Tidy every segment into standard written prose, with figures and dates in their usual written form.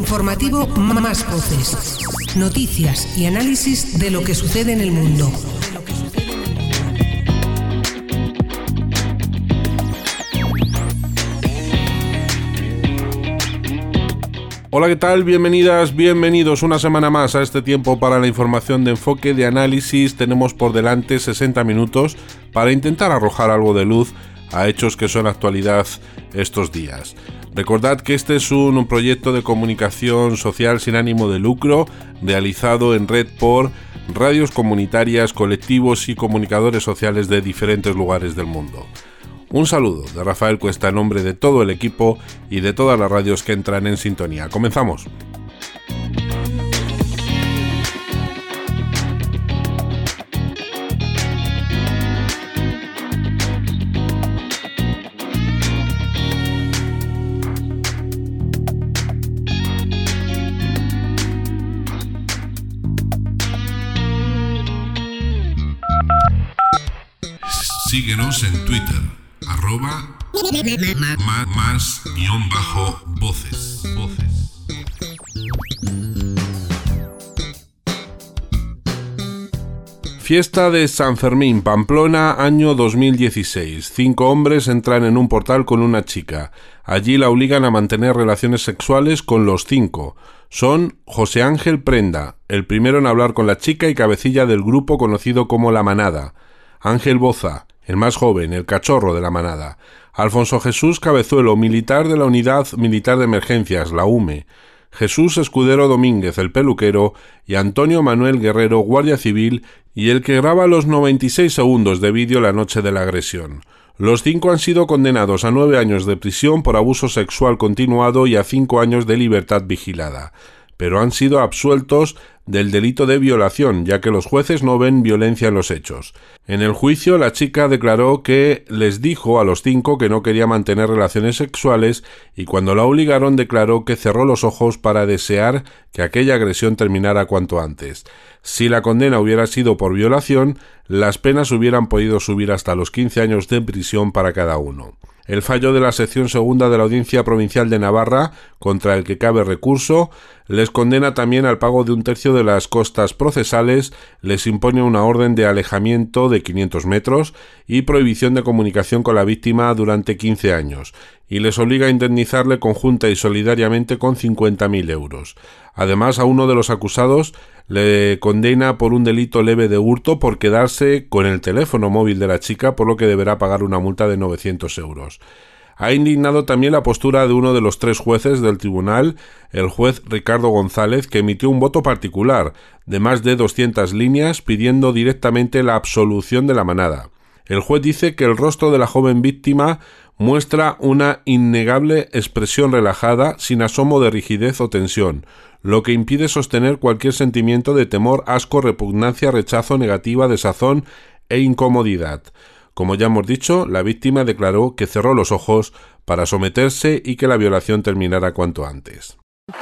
informativo Más Voces. Noticias y análisis de lo que sucede en el mundo. Hola, ¿qué tal? Bienvenidas, bienvenidos una semana más a este tiempo para la información de enfoque, de análisis. Tenemos por delante 60 minutos para intentar arrojar algo de luz a hechos que son actualidad estos días. Recordad que este es un proyecto de comunicación social sin ánimo de lucro, realizado en red por radios comunitarias, colectivos y comunicadores sociales de diferentes lugares del mundo. Un saludo de Rafael Cuesta en nombre de todo el equipo y de todas las radios que entran en sintonía. ¡Comenzamos! Síguenos en Twitter, @más_voces. Fiesta de San Fermín, Pamplona, año 2016. 5 hombres entran en un portal con una chica. Allí la obligan a mantener relaciones sexuales con los 5. Son José Ángel Prenda, el primero en hablar con la chica y cabecilla del grupo conocido como La Manada. Ángel Boza, el más joven, el cachorro de la manada. Alfonso Jesús Cabezuelo, militar de la Unidad Militar de Emergencias, la UME. Jesús Escudero Domínguez, el peluquero, y Antonio Manuel Guerrero, guardia civil, y el que graba los 96 segundos de vídeo la noche de la agresión. Los 5 han sido condenados a 9 años de prisión por abuso sexual continuado y a 5 años de libertad vigilada, pero han sido absueltos del delito de violación, ya que los jueces no ven violencia en los hechos. En el juicio, la chica declaró que les dijo a los 5 que no quería mantener relaciones sexuales y cuando la obligaron declaró que cerró los ojos para desear que aquella agresión terminara cuanto antes. Si la condena hubiera sido por violación, las penas hubieran podido subir hasta los 15 años de prisión para cada uno. El fallo de la sección segunda de la Audiencia Provincial de Navarra, contra el que cabe recurso, les condena también al pago de 1/3 de las costas procesales, les impone una orden de alejamiento de 500 metros y prohibición de comunicación con la víctima durante 15 años, y les obliga a indemnizarle conjunta y solidariamente con 50.000 euros. Además, a uno de los acusados le condena por un delito leve de hurto por quedarse con el teléfono móvil de la chica, por lo que deberá pagar una multa de 900 euros. Ha indignado también la postura de uno de los 3 jueces del tribunal, el juez Ricardo González, que emitió un voto particular de más de 200 líneas pidiendo directamente la absolución de la manada. El juez dice que el rostro de la joven víctima muestra una innegable expresión relajada, sin asomo de rigidez o tensión, lo que impide sostener cualquier sentimiento de temor, asco, repugnancia, rechazo, negativa, desazón e incomodidad. Como ya hemos dicho, la víctima declaró que cerró los ojos para someterse y que la violación terminara cuanto antes.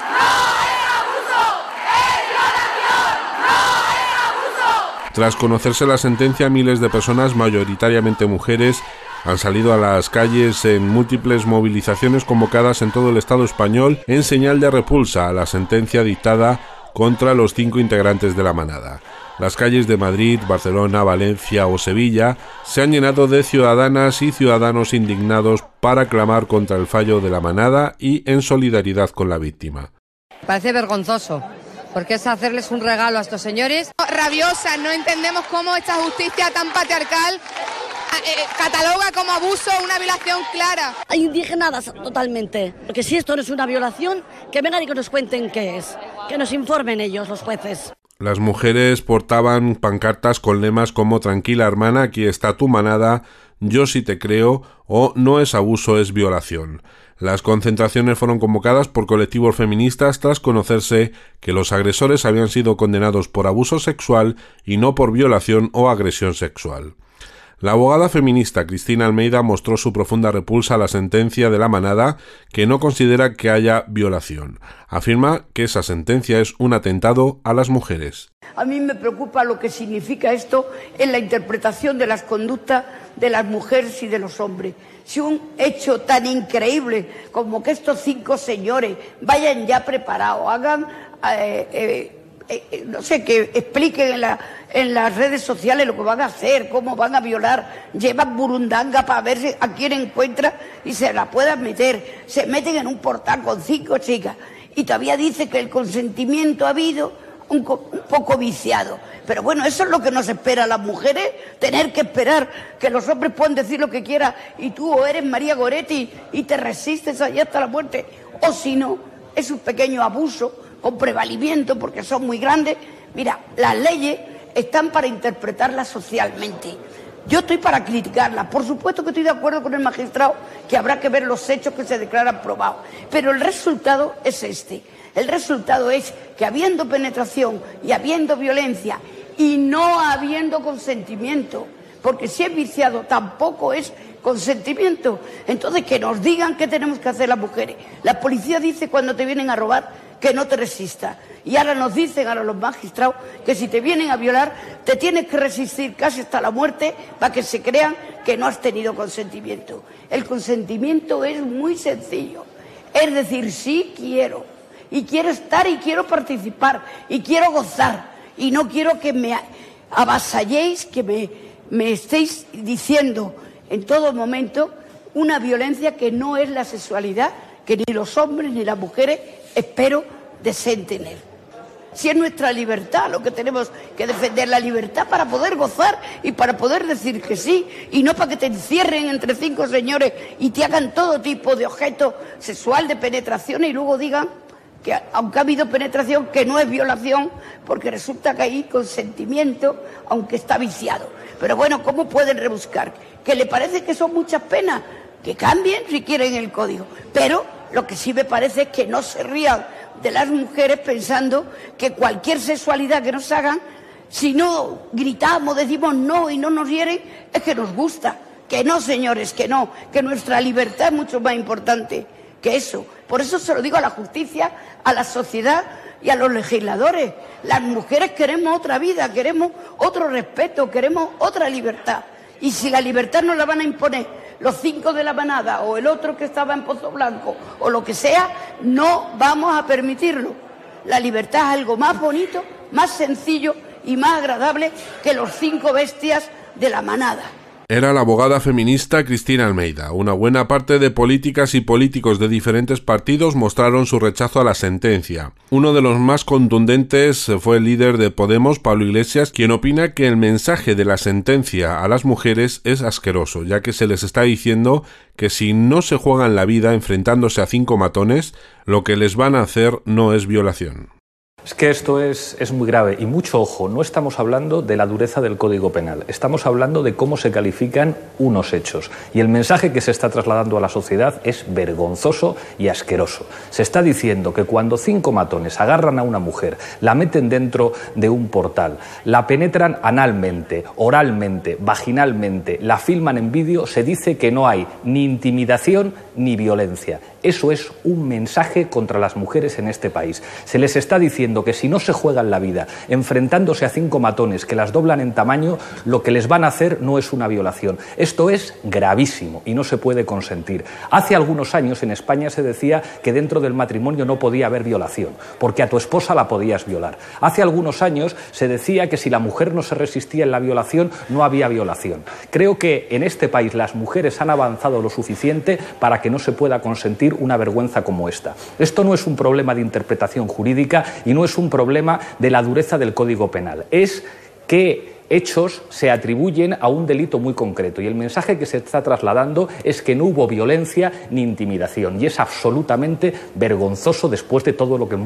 Tras conocerse la sentencia, miles de personas, mayoritariamente mujeres, han salido a las calles en múltiples movilizaciones convocadas en todo el Estado español en señal de repulsa a la sentencia dictada contra los 5 integrantes de la manada. Las calles de Madrid, Barcelona, Valencia o Sevilla se han llenado de ciudadanas y ciudadanos indignados para clamar contra el fallo de la manada y en solidaridad con la víctima. Parece vergonzoso, porque es hacerles un regalo a estos señores. Rabiosa, no entendemos cómo esta justicia tan patriarcal cataloga como abuso una violación clara. Hay indignadas totalmente, porque si esto no es una violación, que vengan y que nos cuenten qué es, que nos informen ellos, los jueces. Las mujeres portaban pancartas con lemas como «Tranquila hermana, aquí está tu manada», «Yo sí te creo» o «No es abuso, es violación». Las concentraciones fueron convocadas por colectivos feministas tras conocerse que los agresores habían sido condenados por abuso sexual y no por violación o agresión sexual. La abogada feminista Cristina Almeida mostró su profunda repulsa a la sentencia de la manada, que no considera que haya violación. Afirma que esa sentencia es un atentado a las mujeres. A mí me preocupa lo que significa esto en la interpretación de las conductas de las mujeres y de los hombres. Si un hecho tan increíble como que estos 5 señores vayan ya preparados, hagan, no sé, que expliquen en las redes sociales lo que van a hacer, cómo van a violar, llevan burundanga para ver a quién encuentra y se la puedan meter, se meten en un portal con 5 chicas y todavía dice que el consentimiento ha habido un poco viciado. Pero bueno, eso es lo que nos espera a las mujeres, tener que esperar que los hombres puedan decir lo que quieran y tú o eres María Goretti y te resistes allá hasta la muerte, o si no, es un pequeño abuso con prevalimiento porque son muy grandes. Mira, las leyes están para interpretarlas socialmente. Yo estoy para criticarlas. Por supuesto que estoy de acuerdo con el magistrado que habrá que ver los hechos que se declaran probados. Pero el resultado es este. El resultado es que habiendo penetración y habiendo violencia y no habiendo consentimiento, porque si es viciado tampoco es consentimiento, entonces que nos digan qué tenemos que hacer las mujeres. La policía dice cuando te vienen a robar que no te resistas. Y ahora nos dicen a los magistrados que si te vienen a violar te tienes que resistir casi hasta la muerte para que se crean que no has tenido consentimiento. El consentimiento es muy sencillo. Es decir, sí quiero. Y quiero estar y quiero participar y quiero gozar y no quiero que me avasalléis, que me estéis diciendo en todo momento una violencia que no es la sexualidad que ni los hombres ni las mujeres espero deseen tener. Si es nuestra libertad lo que tenemos que defender, la libertad para poder gozar y para poder decir que sí, y no para que te encierren entre 5 señores y te hagan todo tipo de objeto sexual, de penetración y luego digan que aunque ha habido penetración, que no es violación, porque resulta que hay consentimiento, aunque está viciado. Pero bueno, ¿cómo pueden rebuscar? ¿Que le parece que son muchas penas? Que cambien si quieren el código. Pero lo que sí me parece es que no se rían de las mujeres pensando que cualquier sexualidad que nos hagan, si no gritamos, decimos no y no nos hieren, es que nos gusta. Que no, señores, que no, que nuestra libertad es mucho más importante que eso. Por eso se lo digo a la justicia, a la sociedad y a los legisladores. Las mujeres queremos otra vida, queremos otro respeto, queremos otra libertad. Y si la libertad nos la van a imponer los 5 de la manada o el otro que estaba en Pozo Blanco o lo que sea, no vamos a permitirlo. La libertad es algo más bonito, más sencillo y más agradable que los 5 bestias de la manada. Era la abogada feminista Cristina Almeida. Una buena parte de políticas y políticos de diferentes partidos mostraron su rechazo a la sentencia. Uno de los más contundentes fue el líder de Podemos, Pablo Iglesias, quien opina que el mensaje de la sentencia a las mujeres es asqueroso, ya que se les está diciendo que si no se juegan la vida enfrentándose a 5 matones, lo que les van a hacer no es violación. Es que esto es muy grave y mucho ojo, no estamos hablando de la dureza del Código Penal, estamos hablando de cómo se califican unos hechos y el mensaje que se está trasladando a la sociedad es vergonzoso y asqueroso. Se está diciendo que cuando 5 matones agarran a una mujer, la meten dentro de un portal, la penetran analmente, oralmente, vaginalmente, la filman en vídeo, se dice que no hay ni intimidación ni violencia. Eso es un mensaje contra las mujeres en este país. Se les está diciendo que si no se juegan la vida enfrentándose a 5 matones que las doblan en tamaño, lo que les van a hacer no es una violación. Esto es gravísimo y no se puede consentir. Hace algunos años en España se decía que dentro del matrimonio no podía haber violación, porque a tu esposa la podías violar. Hace algunos años se decía que si la mujer no se resistía en la violación, no había violación. Creo que en este país las mujeres han avanzado lo suficiente para que no se pueda consentir una vergüenza como esta. Esto no es un problema de interpretación jurídica y no es un problema de la dureza del Código Penal. Es que hechos se atribuyen a un delito muy concreto y el mensaje que se está trasladando es que no hubo violencia ni intimidación y es absolutamente vergonzoso después de todo lo que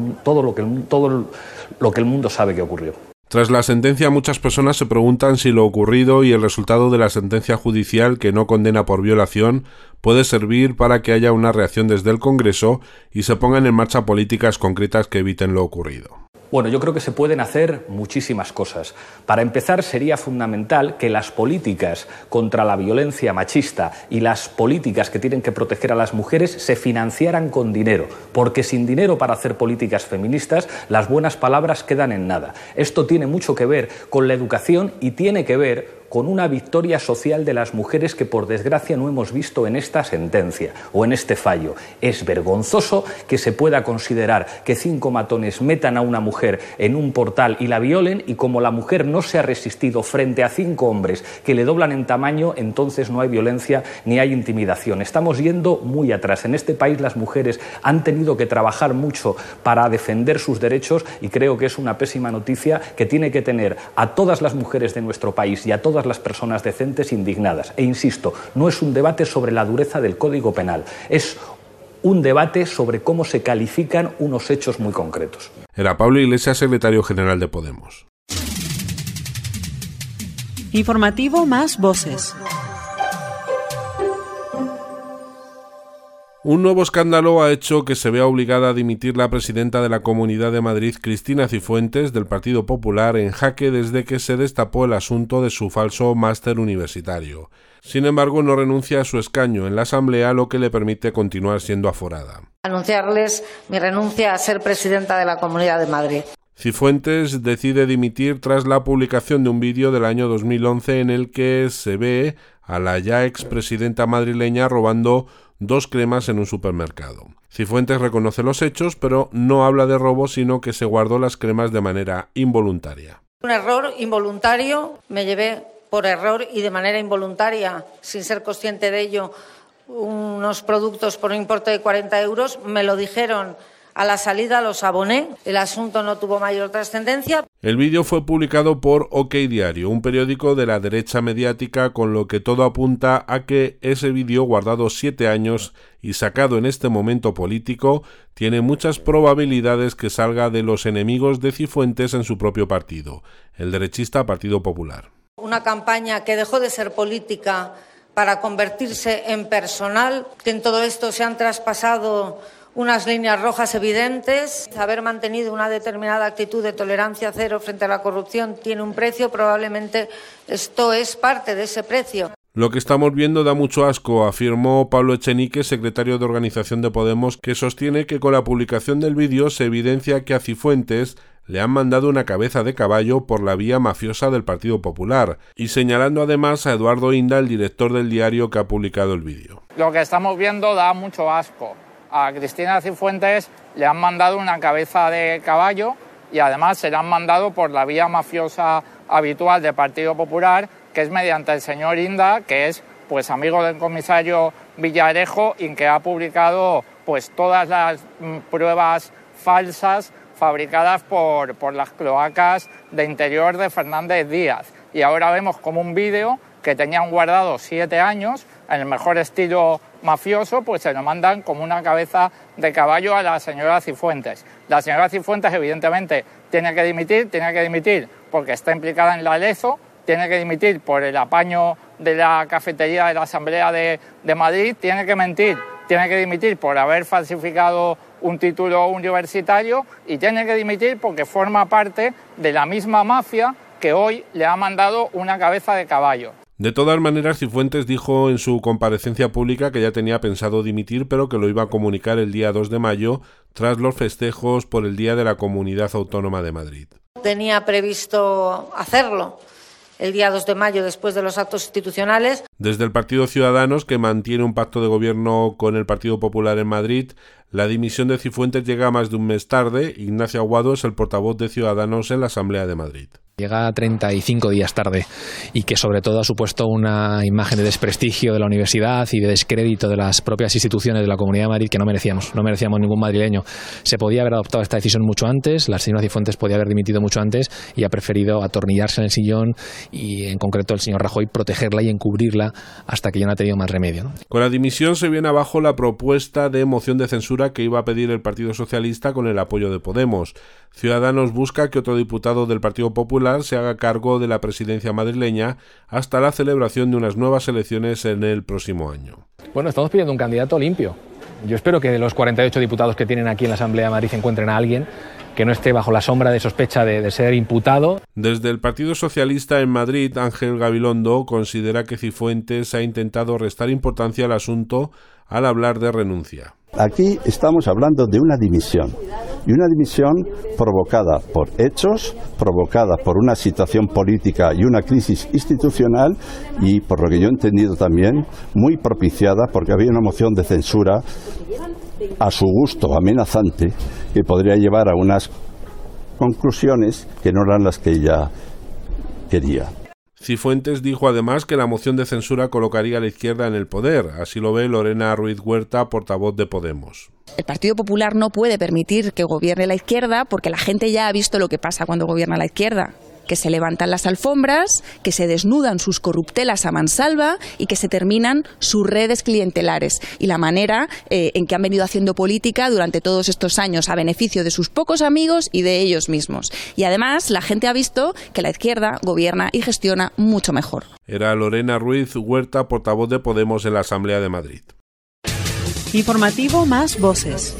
el mundo sabe que ocurrió. Tras la sentencia, muchas personas se preguntan si lo ocurrido y el resultado de la sentencia judicial que no condena por violación puede servir para que haya una reacción desde el Congreso y se pongan en marcha políticas concretas que eviten lo ocurrido. Bueno, yo creo que se pueden hacer muchísimas cosas. Para empezar, sería fundamental que las políticas contra la violencia machista y las políticas que tienen que proteger a las mujeres se financiaran con dinero, porque sin dinero para hacer políticas feministas, las buenas palabras quedan en nada. Esto tiene mucho que ver con la educación y tiene que ver con una victoria social de las mujeres que por desgracia no hemos visto en esta sentencia o en este fallo. Es vergonzoso que se pueda considerar que 5 matones metan a una mujer en un portal y la violen, y como la mujer no se ha resistido frente a 5 hombres que le doblan en tamaño, entonces no hay violencia ni hay intimidación. Estamos yendo muy atrás. En este país las mujeres han tenido que trabajar mucho para defender sus derechos, y creo que es una pésima noticia que tiene que tener a todas las mujeres de nuestro país y a todas las personas decentes indignadas. E insisto, no es un debate sobre la dureza del Código Penal, es un debate sobre cómo se califican unos hechos muy concretos. Era Pablo Iglesias, secretario general de Podemos. Informativo Más Voces. Un nuevo escándalo ha hecho que se vea obligada a dimitir la presidenta de la Comunidad de Madrid, Cristina Cifuentes, del Partido Popular, en jaque desde que se destapó el asunto de su falso máster universitario. Sin embargo, no renuncia a su escaño en la Asamblea, lo que le permite continuar siendo aforada. Anunciarles mi renuncia a ser presidenta de la Comunidad de Madrid. Cifuentes decide dimitir tras la publicación de un vídeo del año 2011 en el que se ve a la ya expresidenta madrileña robando 2 cremas en un supermercado. Cifuentes reconoce los hechos, pero no habla de robo, sino que se guardó las cremas de manera involuntaria. Un error involuntario, me llevé por error y de manera involuntaria, sin ser consciente de ello, unos productos por un importe de 40 euros, me lo dijeron a la salida, los aboné, el asunto no tuvo mayor trascendencia. El vídeo fue publicado por OK Diario, un periódico de la derecha mediática, con lo que todo apunta a que ese vídeo, guardado 7 años y sacado en este momento político, tiene muchas probabilidades que salga de los enemigos de Cifuentes en su propio partido, el derechista Partido Popular. Una campaña que dejó de ser política para convertirse en personal, que en todo esto se han traspasado unas líneas rojas evidentes. Haber mantenido una determinada actitud de tolerancia cero frente a la corrupción tiene un precio, probablemente esto es parte de ese precio. Lo que estamos viendo da mucho asco, afirmó Pablo Echenique, secretario de organización de Podemos, que sostiene que con la publicación del vídeo se evidencia que a Cifuentes le han mandado una cabeza de caballo por la vía mafiosa del Partido Popular, y señalando además a Eduardo Inda, el director del diario que ha publicado el vídeo. Lo que estamos viendo da mucho asco. A Cristina Cifuentes le han mandado una cabeza de caballo y además se la han mandado por la vía mafiosa habitual del Partido Popular, que es mediante el señor Inda, que es pues amigo del comisario Villarejo y que ha publicado pues todas las pruebas falsas fabricadas por las cloacas de Interior de Fernández Díaz. Y ahora vemos como un vídeo que tenían guardado 7 años, en el mejor estilo mafioso, pues se lo mandan como una cabeza de caballo a la señora Cifuentes. La señora Cifuentes, evidentemente, tiene que dimitir porque está implicada en la Lezo, tiene que dimitir por el apaño de la cafetería de la Asamblea de Madrid, tiene que dimitir por haber falsificado un título universitario y tiene que dimitir porque forma parte de la misma mafia que hoy le ha mandado una cabeza de caballo. De todas maneras, Cifuentes dijo en su comparecencia pública que ya tenía pensado dimitir, pero que lo iba a comunicar el día 2 de mayo, tras los festejos por el Día de la Comunidad Autónoma de Madrid. Tenía previsto hacerlo el día 2 de mayo, después de los actos institucionales. Desde el Partido Ciudadanos, que mantiene un pacto de gobierno con el Partido Popular en Madrid, la dimisión de Cifuentes llega más de un mes tarde. Ignacio Aguado es el portavoz de Ciudadanos en la Asamblea de Madrid. Llega 35 días tarde y que sobre todo ha supuesto una imagen de desprestigio de la universidad y de descrédito de las propias instituciones de la Comunidad de Madrid que no merecíamos ningún madrileño. Se podía haber adoptado esta decisión mucho antes, la señora Cifuentes podía haber dimitido mucho antes y ha preferido atornillarse en el sillón y en concreto el señor Rajoy protegerla y encubrirla hasta que ya no ha tenido más remedio, ¿no? Con la dimisión se viene abajo la propuesta de moción de censura que iba a pedir el Partido Socialista con el apoyo de Podemos. Ciudadanos busca que otro diputado del Partido Popular se haga cargo de la presidencia madrileña hasta la celebración de unas nuevas elecciones en el próximo año. Bueno, estamos pidiendo un candidato limpio. Yo espero que de los 48 diputados que tienen aquí en la Asamblea de Madrid encuentren a alguien que no esté bajo la sombra de sospecha de ser imputado. Desde el Partido Socialista en Madrid, Ángel Gabilondo considera que Cifuentes ha intentado restar importancia al asunto al hablar de renuncia. Aquí estamos hablando de una dimisión, y una dimisión provocada por hechos, provocada por una situación política y una crisis institucional, y por lo que yo he entendido también, muy propiciada porque había una moción de censura a su gusto amenazante que podría llevar a unas conclusiones que no eran las que ella quería. Cifuentes dijo además que la moción de censura colocaría a la izquierda en el poder. Así lo ve Lorena Ruiz Huerta, portavoz de Podemos. El Partido Popular no puede permitir que gobierne la izquierda porque la gente ya ha visto lo que pasa cuando gobierna la izquierda. Que se levantan las alfombras, que se desnudan sus corruptelas a mansalva y que se terminan sus redes clientelares y la manera en que han venido haciendo política durante todos estos años a beneficio de sus pocos amigos y de ellos mismos. Y además la gente ha visto que la izquierda gobierna y gestiona mucho mejor. Era Lorena Ruiz Huerta, portavoz de Podemos en la Asamblea de Madrid. Informativo Más Voces.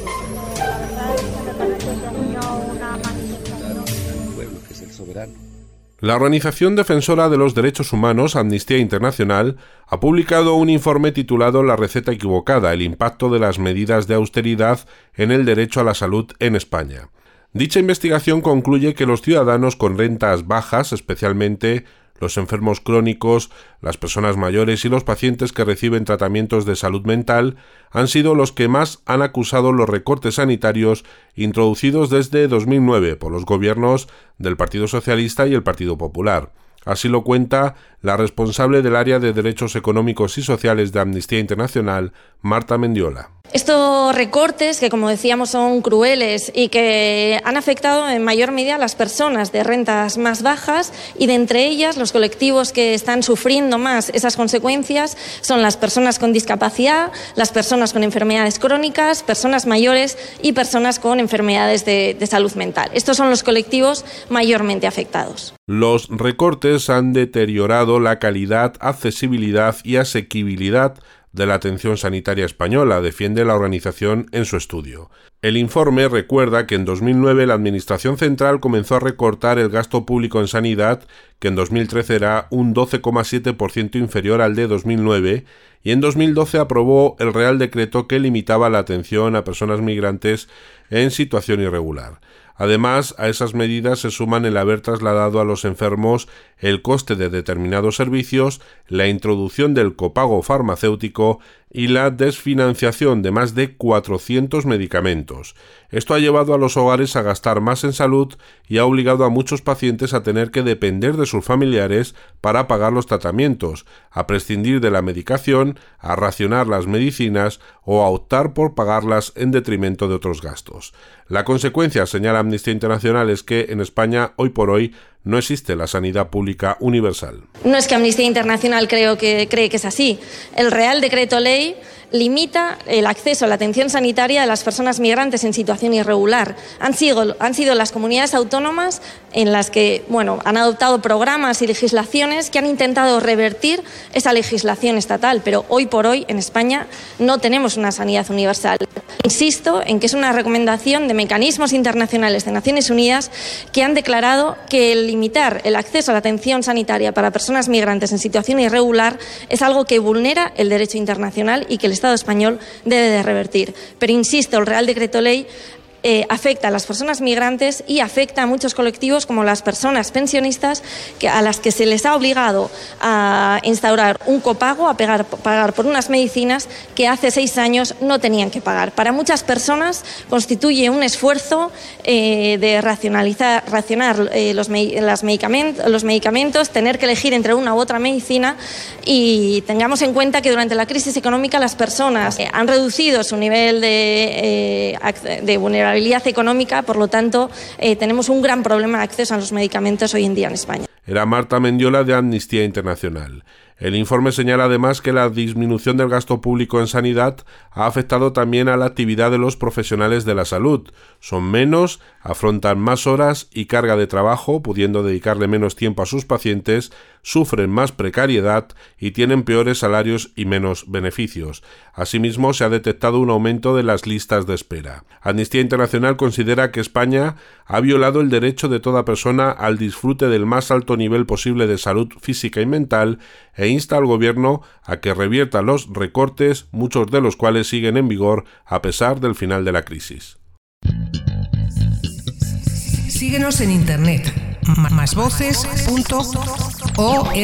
La organización defensora de los derechos humanos, Amnistía Internacional, ha publicado un informe titulado La receta equivocada, el impacto de las medidas de austeridad en el derecho a la salud en España. Dicha investigación concluye que los ciudadanos con rentas bajas, especialmente los enfermos crónicos, las personas mayores y los pacientes que reciben tratamientos de salud mental, han sido los que más han acusado los recortes sanitarios introducidos desde 2009 por los gobiernos del Partido Socialista y el Partido Popular. Así lo cuenta la responsable del área de Derechos Económicos y Sociales de Amnistía Internacional, Marta Mendiola. Estos recortes, que como decíamos son crueles y que han afectado en mayor medida a las personas de rentas más bajas, y de entre ellas los colectivos que están sufriendo más esas consecuencias son las personas con discapacidad, las personas con enfermedades crónicas, personas mayores y personas con enfermedades de salud mental. Estos son los colectivos mayormente afectados. Los recortes han deteriorado la calidad, accesibilidad y asequibilidad de la atención sanitaria española, defiende la organización en su estudio. El informe recuerda que en 2009 la Administración Central comenzó a recortar el gasto público en sanidad, que en 2013 era un 12,7% inferior al de 2009, y en 2012 aprobó el Real Decreto que limitaba la atención a personas migrantes en situación irregular. Además, a esas medidas se suman el haber trasladado a los enfermos el coste de determinados servicios, la introducción del copago farmacéutico y la desfinanciación de más de 400 medicamentos. Esto ha llevado a los hogares a gastar más en salud y ha obligado a muchos pacientes a tener que depender de sus familiares para pagar los tratamientos, a prescindir de la medicación, a racionar las medicinas o a optar por pagarlas en detrimento de otros gastos. La consecuencia, señala Amnistía Internacional, es que en España hoy por hoy no existe la sanidad pública universal. No es que Amnistía Internacional cree que es así. El Real Decreto Ley limita el acceso a la atención sanitaria de las personas migrantes en situación irregular. Han sido las comunidades autónomas en las que han adoptado programas y legislaciones que han intentado revertir esa legislación estatal, pero hoy por hoy en España no tenemos una sanidad universal. Insisto en que es una recomendación de mecanismos internacionales de Naciones Unidas que han declarado que el limitar el acceso a la atención sanitaria para personas migrantes en situación irregular es algo que vulnera el derecho internacional y que el Estado español debe de revertir. Pero insisto, el Real Decreto Ley afecta a las personas migrantes y afecta a muchos colectivos como las personas pensionistas a las que se les ha obligado a instaurar un copago, a pagar por unas medicinas que hace 6 años no tenían que pagar. Para muchas personas constituye un esfuerzo de racionar los medicamentos, tener que elegir entre una u otra medicina, y tengamos en cuenta que durante la crisis económica las personas han reducido su nivel de vulnerabilidad económica, por lo tanto tenemos un gran problema de acceso a los medicamentos hoy en día en España. Era Marta Mendiola de Amnistía Internacional. El informe señala además que la disminución del gasto público en sanidad ha afectado también a la actividad de los profesionales de la salud. Son menos, afrontan más horas y carga de trabajo, pudiendo dedicarle menos tiempo a sus pacientes, sufren más precariedad y tienen peores salarios y menos beneficios. Asimismo, se ha detectado un aumento de las listas de espera. Amnistía Internacional considera que España ha violado el derecho de toda persona al disfrute del más alto nivel posible de salud física y mental e insta al Gobierno a que revierta los recortes, muchos de los cuales siguen en vigor a pesar del final de la crisis. Síguenos en internet, másvoces.org.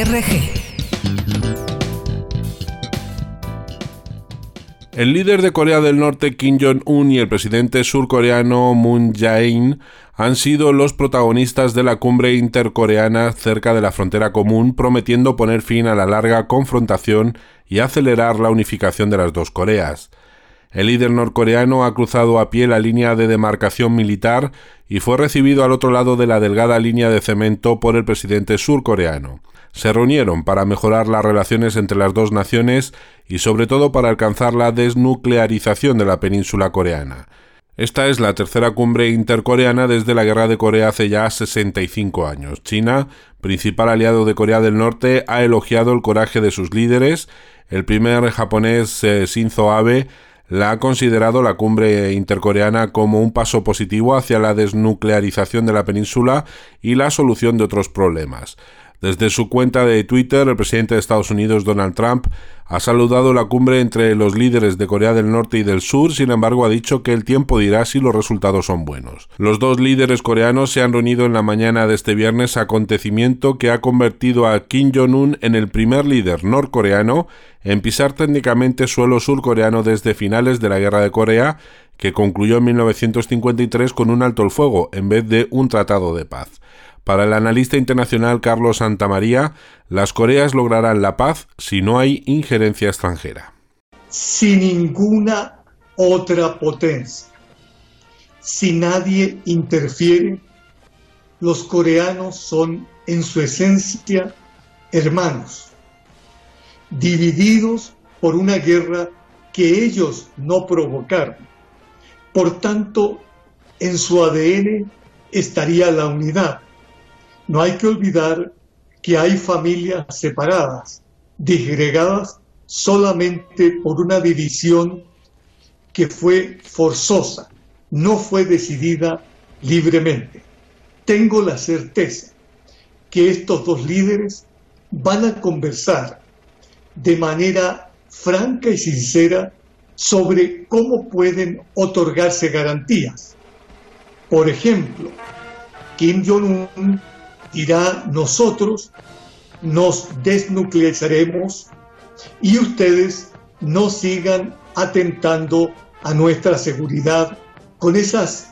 El líder de Corea del Norte, Kim Jong-un, y el presidente surcoreano Moon Jae-in han sido los protagonistas de la cumbre intercoreana cerca de la frontera común, prometiendo poner fin a la larga confrontación y acelerar la unificación de las dos Coreas. El líder norcoreano ha cruzado a pie la línea de demarcación militar y fue recibido al otro lado de la delgada línea de cemento por el presidente surcoreano. Se reunieron para mejorar las relaciones entre las dos naciones y sobre todo para alcanzar la desnuclearización de la península coreana. Esta es la tercera cumbre intercoreana desde la Guerra de Corea hace ya 65 años. China, principal aliado de Corea del Norte, ha elogiado el coraje de sus líderes. El primer japonés, Shinzo Abe, la ha considerado la cumbre intercoreana como un paso positivo hacia la desnuclearización de la península y la solución de otros problemas. Desde su cuenta de Twitter, el presidente de Estados Unidos, Donald Trump, ha saludado la cumbre entre los líderes de Corea del Norte y del Sur, sin embargo ha dicho que el tiempo dirá si los resultados son buenos. Los dos líderes coreanos se han reunido en la mañana de este viernes, acontecimiento que ha convertido a Kim Jong-un en el primer líder norcoreano en pisar técnicamente suelo surcoreano desde finales de la Guerra de Corea, que concluyó en 1953 con un alto el fuego en vez de un tratado de paz. Para el analista internacional Carlos Santamaría, las Coreas lograrán la paz si no hay injerencia extranjera. Si ninguna otra potencia, si nadie interfiere, los coreanos son en su esencia hermanos, divididos por una guerra que ellos no provocaron. Por tanto, en su ADN estaría la unidad. No hay que olvidar que hay familias separadas, disgregadas solamente por una división que fue forzosa, no fue decidida libremente. Tengo la certeza que estos dos líderes van a conversar de manera franca y sincera sobre cómo pueden otorgarse garantías. Por ejemplo, Kim Jong-un dirá: nosotros nos desnuclearizaremos y ustedes no sigan atentando a nuestra seguridad con esas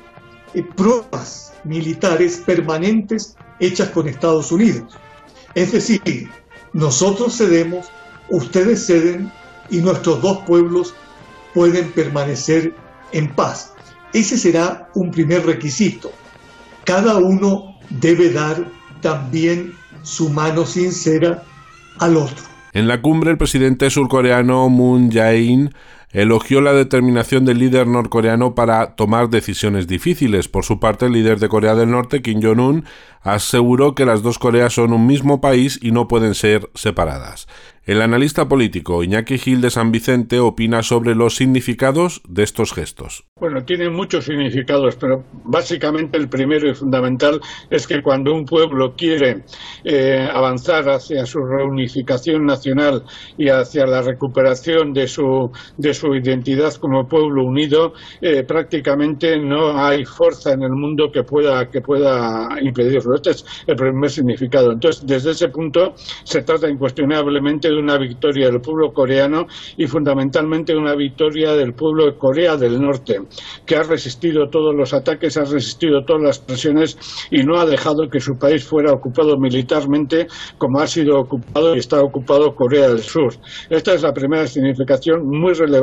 pruebas militares permanentes hechas con Estados Unidos. Es decir, nosotros cedemos, ustedes ceden y nuestros dos pueblos pueden permanecer en paz. Ese será un primer requisito. Cada uno debe dar también su mano sincera al otro. En la cumbre, el presidente surcoreano Moon Jae-in elogió la determinación del líder norcoreano para tomar decisiones difíciles. Por su parte, el líder de Corea del Norte, Kim Jong-un, aseguró que las dos Coreas son un mismo país y no pueden ser separadas. El analista político Iñaki Gil de San Vicente opina sobre los significados de estos gestos. Bueno, tienen muchos significados, pero básicamente el primero y fundamental es que cuando un pueblo quiere avanzar hacia su reunificación nacional y hacia la recuperación de su identidad como pueblo unido, prácticamente no hay fuerza en el mundo que pueda impedirlo. Este es el primer significado. Entonces, desde ese punto se trata incuestionablemente de una victoria del pueblo coreano y fundamentalmente una victoria del pueblo de Corea del Norte, que ha resistido todos los ataques, ha resistido todas las presiones y no ha dejado que su país fuera ocupado militarmente como ha sido ocupado y está ocupado Corea del Sur. Esta es la primera significación muy relevante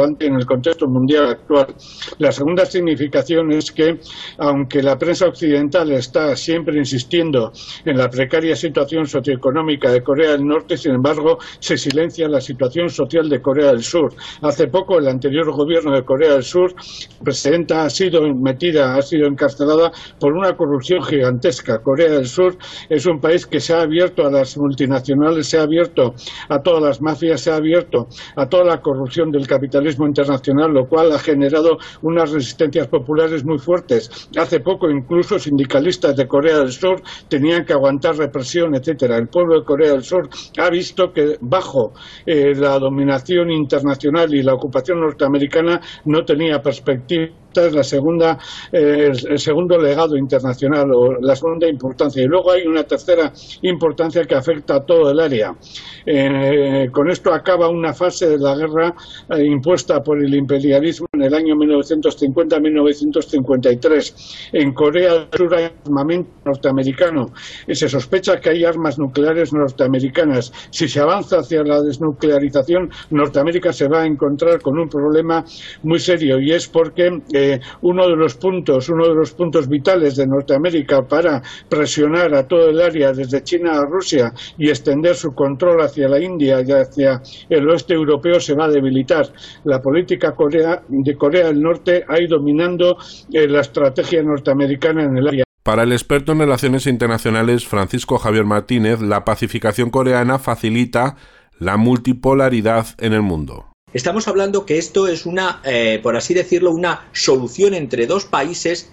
relevante en el contexto mundial actual. La segunda significación es que, aunque la prensa occidental está siempre insistiendo en la precaria situación socioeconómica de Corea del Norte, sin embargo, se silencia la situación social de Corea del Sur. Hace poco, el anterior gobierno de Corea del Sur, la presidenta ha sido encarcelada por una corrupción gigantesca. Corea del Sur es un país que se ha abierto a las multinacionales, se ha abierto a todas las mafias, se ha abierto a toda la corrupción del capitalismo internacional, lo cual ha generado unas resistencias populares muy fuertes. Hace poco, incluso sindicalistas de Corea del Sur tenían que aguantar represión, etcétera. El pueblo de Corea del Sur ha visto que bajo la dominación internacional y la ocupación norteamericana no tenía perspectiva. Esta es el segundo legado internacional, o la segunda importancia. Y luego hay una tercera importancia que afecta a todo el área. Con esto acaba una fase de la guerra impuesta por el imperialismo en el año 1950-1953. En Corea del Sur hay armamento norteamericano y se sospecha que hay armas nucleares norteamericanas. Si se avanza hacia la desnuclearización, Norteamérica se va a encontrar con un problema muy serio, y es porque uno de los puntos vitales de Norteamérica para presionar a todo el área desde China a Rusia y extender su control hacia la India y hacia el oeste europeo se va a debilitar. La política de Corea del Norte ha ido dominando la estrategia norteamericana en el área. Para el experto en relaciones internacionales Francisco Javier Martínez, la pacificación coreana facilita la multipolaridad en el mundo. Estamos hablando que esto es una, por así decirlo, una solución entre dos países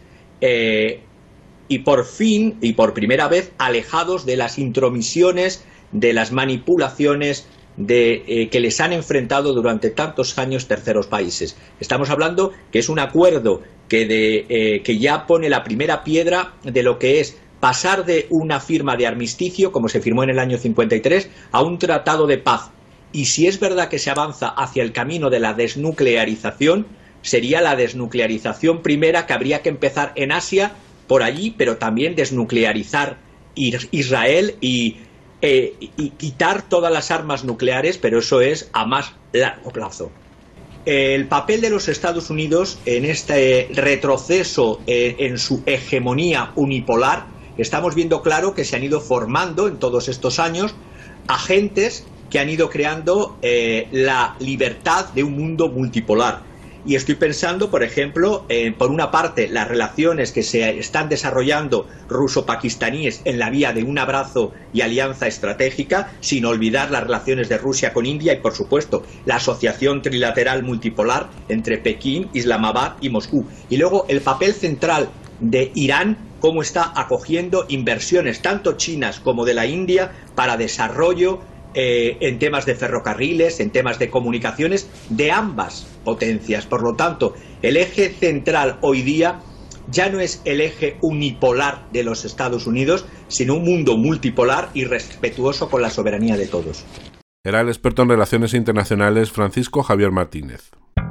y por fin y por primera vez alejados de las intromisiones, de las manipulaciones que les han enfrentado durante tantos años terceros países. Estamos hablando que es un acuerdo que ya pone la primera piedra de lo que es pasar de una firma de armisticio, como se firmó en el año 53, a un tratado de paz. Y si es verdad que se avanza hacia el camino de la desnuclearización, sería la desnuclearización primera que habría que empezar en Asia, por allí, pero también desnuclearizar Israel y quitar todas las armas nucleares, pero eso es a más largo plazo. El papel de los Estados Unidos en este retroceso en su hegemonía unipolar, estamos viendo claro que se han ido formando en todos estos años agentes que han ido creando la libertad de un mundo multipolar. Y estoy pensando, por ejemplo, por una parte, las relaciones que se están desarrollando ruso-pakistaníes en la vía de un abrazo y alianza estratégica, sin olvidar las relaciones de Rusia con India y, por supuesto, la asociación trilateral multipolar entre Pekín, Islamabad y Moscú. Y luego el papel central de Irán, cómo está acogiendo inversiones tanto chinas como de la India para desarrollo en temas de ferrocarriles, en temas de comunicaciones de ambas potencias. Por lo tanto, el eje central hoy día ya no es el eje unipolar de los Estados Unidos, sino un mundo multipolar y respetuoso con la soberanía de todos. Era el experto en relaciones internacionales Francisco Javier Martínez.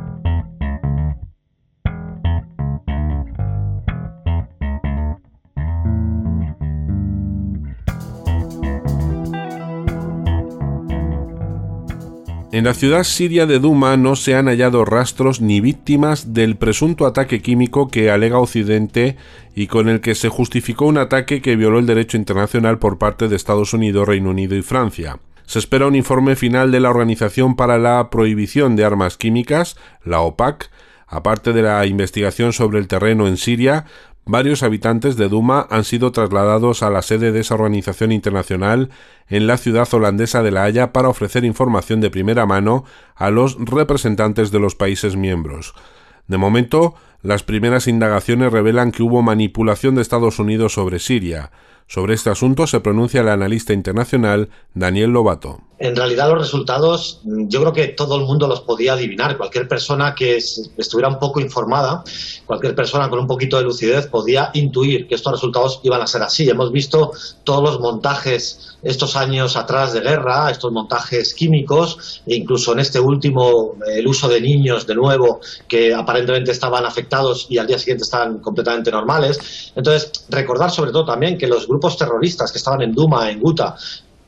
En la ciudad siria de Duma no se han hallado rastros ni víctimas del presunto ataque químico que alega Occidente y con el que se justificó un ataque que violó el derecho internacional por parte de Estados Unidos, Reino Unido y Francia. Se espera un informe final de la Organización para la Prohibición de Armas Químicas, la OPAC. Aparte de la investigación sobre el terreno en Siria, varios habitantes de Duma han sido trasladados a la sede de esa organización internacional en la ciudad holandesa de La Haya para ofrecer información de primera mano a los representantes de los países miembros. De momento, las primeras indagaciones revelan que hubo manipulación de Estados Unidos sobre Siria. Sobre este asunto se pronuncia el analista internacional Daniel Lobato. En realidad los resultados yo creo que todo el mundo los podía adivinar. Cualquier persona que estuviera un poco informada, cualquier persona con un poquito de lucidez podía intuir que estos resultados iban a ser así. Hemos visto todos los montajes estos años atrás de guerra, estos montajes químicos, e incluso en este último el uso de niños de nuevo que aparentemente estaban afectados y al día siguiente estaban completamente normales. Entonces, recordar sobre todo también que los grupos terroristas que estaban en Duma, en Guta,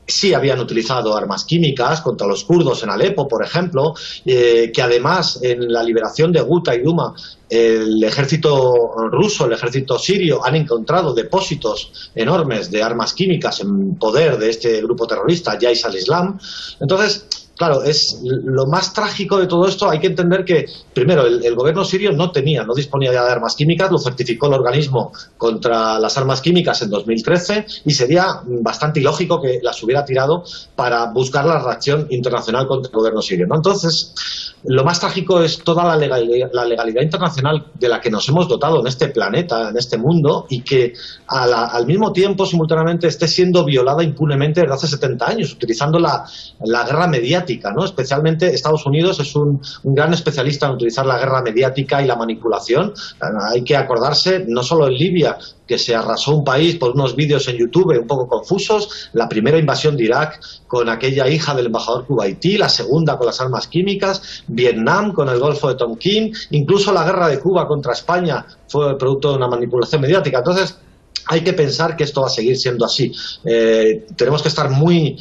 sí habían utilizado armas químicas contra los kurdos en Alepo, por ejemplo, que además en la liberación de Guta y Duma el ejército ruso, el ejército sirio han encontrado depósitos enormes de armas químicas en poder de este grupo terrorista, Jaish al-Islam. Entonces, claro, es lo más trágico de todo esto. Hay que entender que, primero, el gobierno sirio no disponía ya de armas químicas, lo certificó el organismo contra las armas químicas en 2013 y sería bastante ilógico que las hubiera tirado para buscar la reacción internacional contra el gobierno sirio, ¿no? Entonces, lo más trágico es toda la legalidad internacional de la que nos hemos dotado en este planeta, en este mundo, y que al mismo tiempo, simultáneamente, esté siendo violada impunemente desde hace 70 años, utilizando la guerra mediática, ¿no? Especialmente Estados Unidos es un gran especialista en utilizar la guerra mediática y la manipulación. Hay que acordarse, no solo en Libia, que se arrasó un país por unos vídeos en YouTube un poco confusos, la primera invasión de Irak con aquella hija del embajador kuwaití, la segunda con las armas químicas, Vietnam con el Golfo de Tonkin, incluso la guerra de Cuba contra España fue producto de una manipulación mediática. Entonces, hay que pensar que esto va a seguir siendo así. Tenemos que estar muy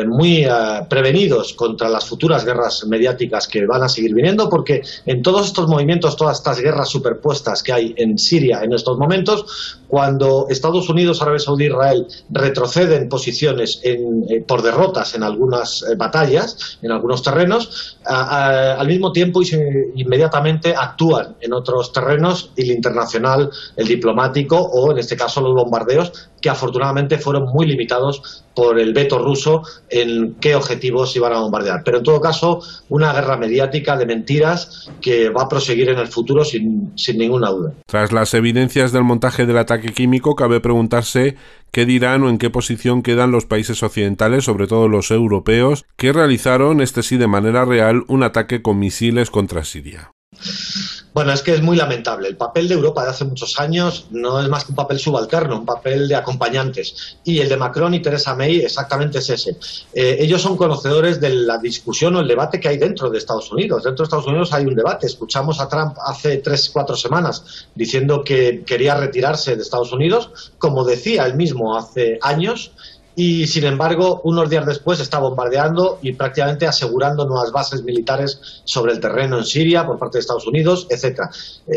prevenidos contra las futuras guerras mediáticas que van a seguir viniendo, porque en todos estos movimientos, todas estas guerras superpuestas que hay en Siria en estos momentos, cuando Estados Unidos, Arabia Saudí e Israel retroceden posiciones por derrotas en algunas batallas, en algunos terrenos, al mismo tiempo inmediatamente actúan en otros terrenos, el internacional, el diplomático o, en este caso, los bombardeos, que afortunadamente fueron muy limitados por el veto ruso en qué objetivos iban a bombardear. Pero en todo caso, una guerra mediática de mentiras que va a proseguir en el futuro sin ninguna duda. Tras las evidencias del montaje del ataque químico, cabe preguntarse qué dirán o en qué posición quedan los países occidentales, sobre todo los europeos, que realizaron, sí de manera real, un ataque con misiles contra Siria. Bueno, es que es muy lamentable. El papel de Europa de hace muchos años no es más que un papel subalterno, un papel de acompañantes. Y el de Macron y Theresa May exactamente es ese. Ellos son conocedores de la discusión o el debate que hay dentro de Estados Unidos. Dentro de Estados Unidos hay un debate. Escuchamos a Trump hace 3-4 semanas diciendo que quería retirarse de Estados Unidos, como decía él mismo hace años. Y, sin embargo, unos días después está bombardeando y prácticamente asegurando nuevas bases militares sobre el terreno en Siria por parte de Estados Unidos, etcétera.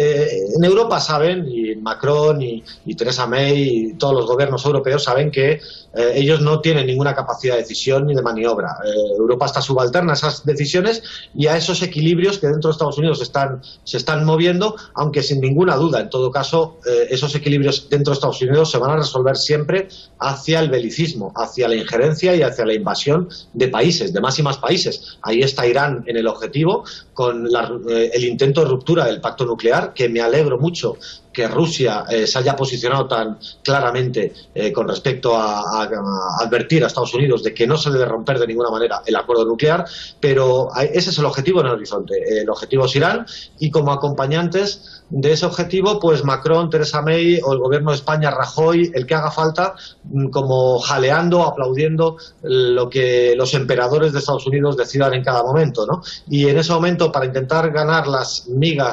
En Europa saben, y Macron y Theresa May y todos los gobiernos europeos saben que ellos no tienen ninguna capacidad de decisión ni de maniobra. Europa está subalterna a esas decisiones y a esos equilibrios que dentro de Estados Unidos se están moviendo, aunque sin ninguna duda, en todo caso, esos equilibrios dentro de Estados Unidos se van a resolver siempre hacia el belicismo, hacia la injerencia y hacia la invasión de países, de más y más países. Ahí está Irán en el objetivo, con el intento de ruptura del pacto nuclear, que me alegro mucho que Rusia se haya posicionado tan claramente con respecto a advertir a Estados Unidos de que no se debe romper de ninguna manera el acuerdo nuclear, pero ese es el objetivo en el horizonte. El objetivo es Irán, y como acompañantes de ese objetivo, pues Macron, Theresa May o el gobierno de España, Rajoy, el que haga falta, como jaleando, aplaudiendo lo que los emperadores de Estados Unidos decidan en cada momento, ¿no? Y en ese momento, para intentar ganar las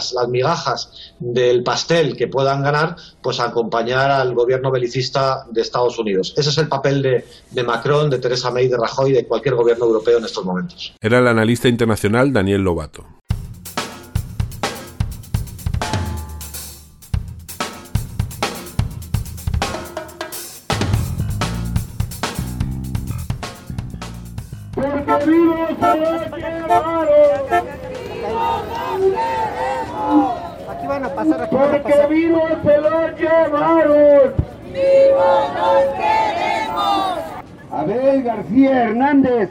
migajas del pastel que puedan ganar, pues acompañar al gobierno belicista de Estados Unidos. Ese es el papel de Macron, de Theresa May, de Rajoy, de cualquier gobierno europeo en estos momentos. Era el analista internacional Daniel Lobato. Porque vivos se los llevaron. Aquí van a pasar, Porque vivos se los llevaron. ¡Vivos los queremos! Abel García Hernández.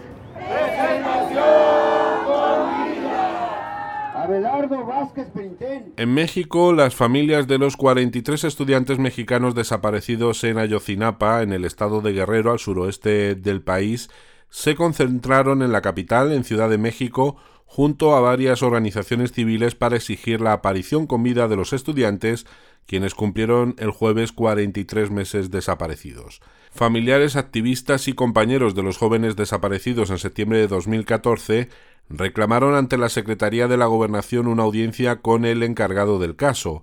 Abelardo Vázquez Perintén. En México, las familias de los 43 estudiantes mexicanos desaparecidos en Ayotzinapa, en el estado de Guerrero, al suroeste del país, se concentraron en la capital, en Ciudad de México, junto a varias organizaciones civiles para exigir la aparición con vida de los estudiantes, quienes cumplieron el jueves 43 meses desaparecidos. Familiares, activistas y compañeros de los jóvenes desaparecidos en septiembre de 2014 reclamaron ante la Secretaría de la Gobernación una audiencia con el encargado del caso.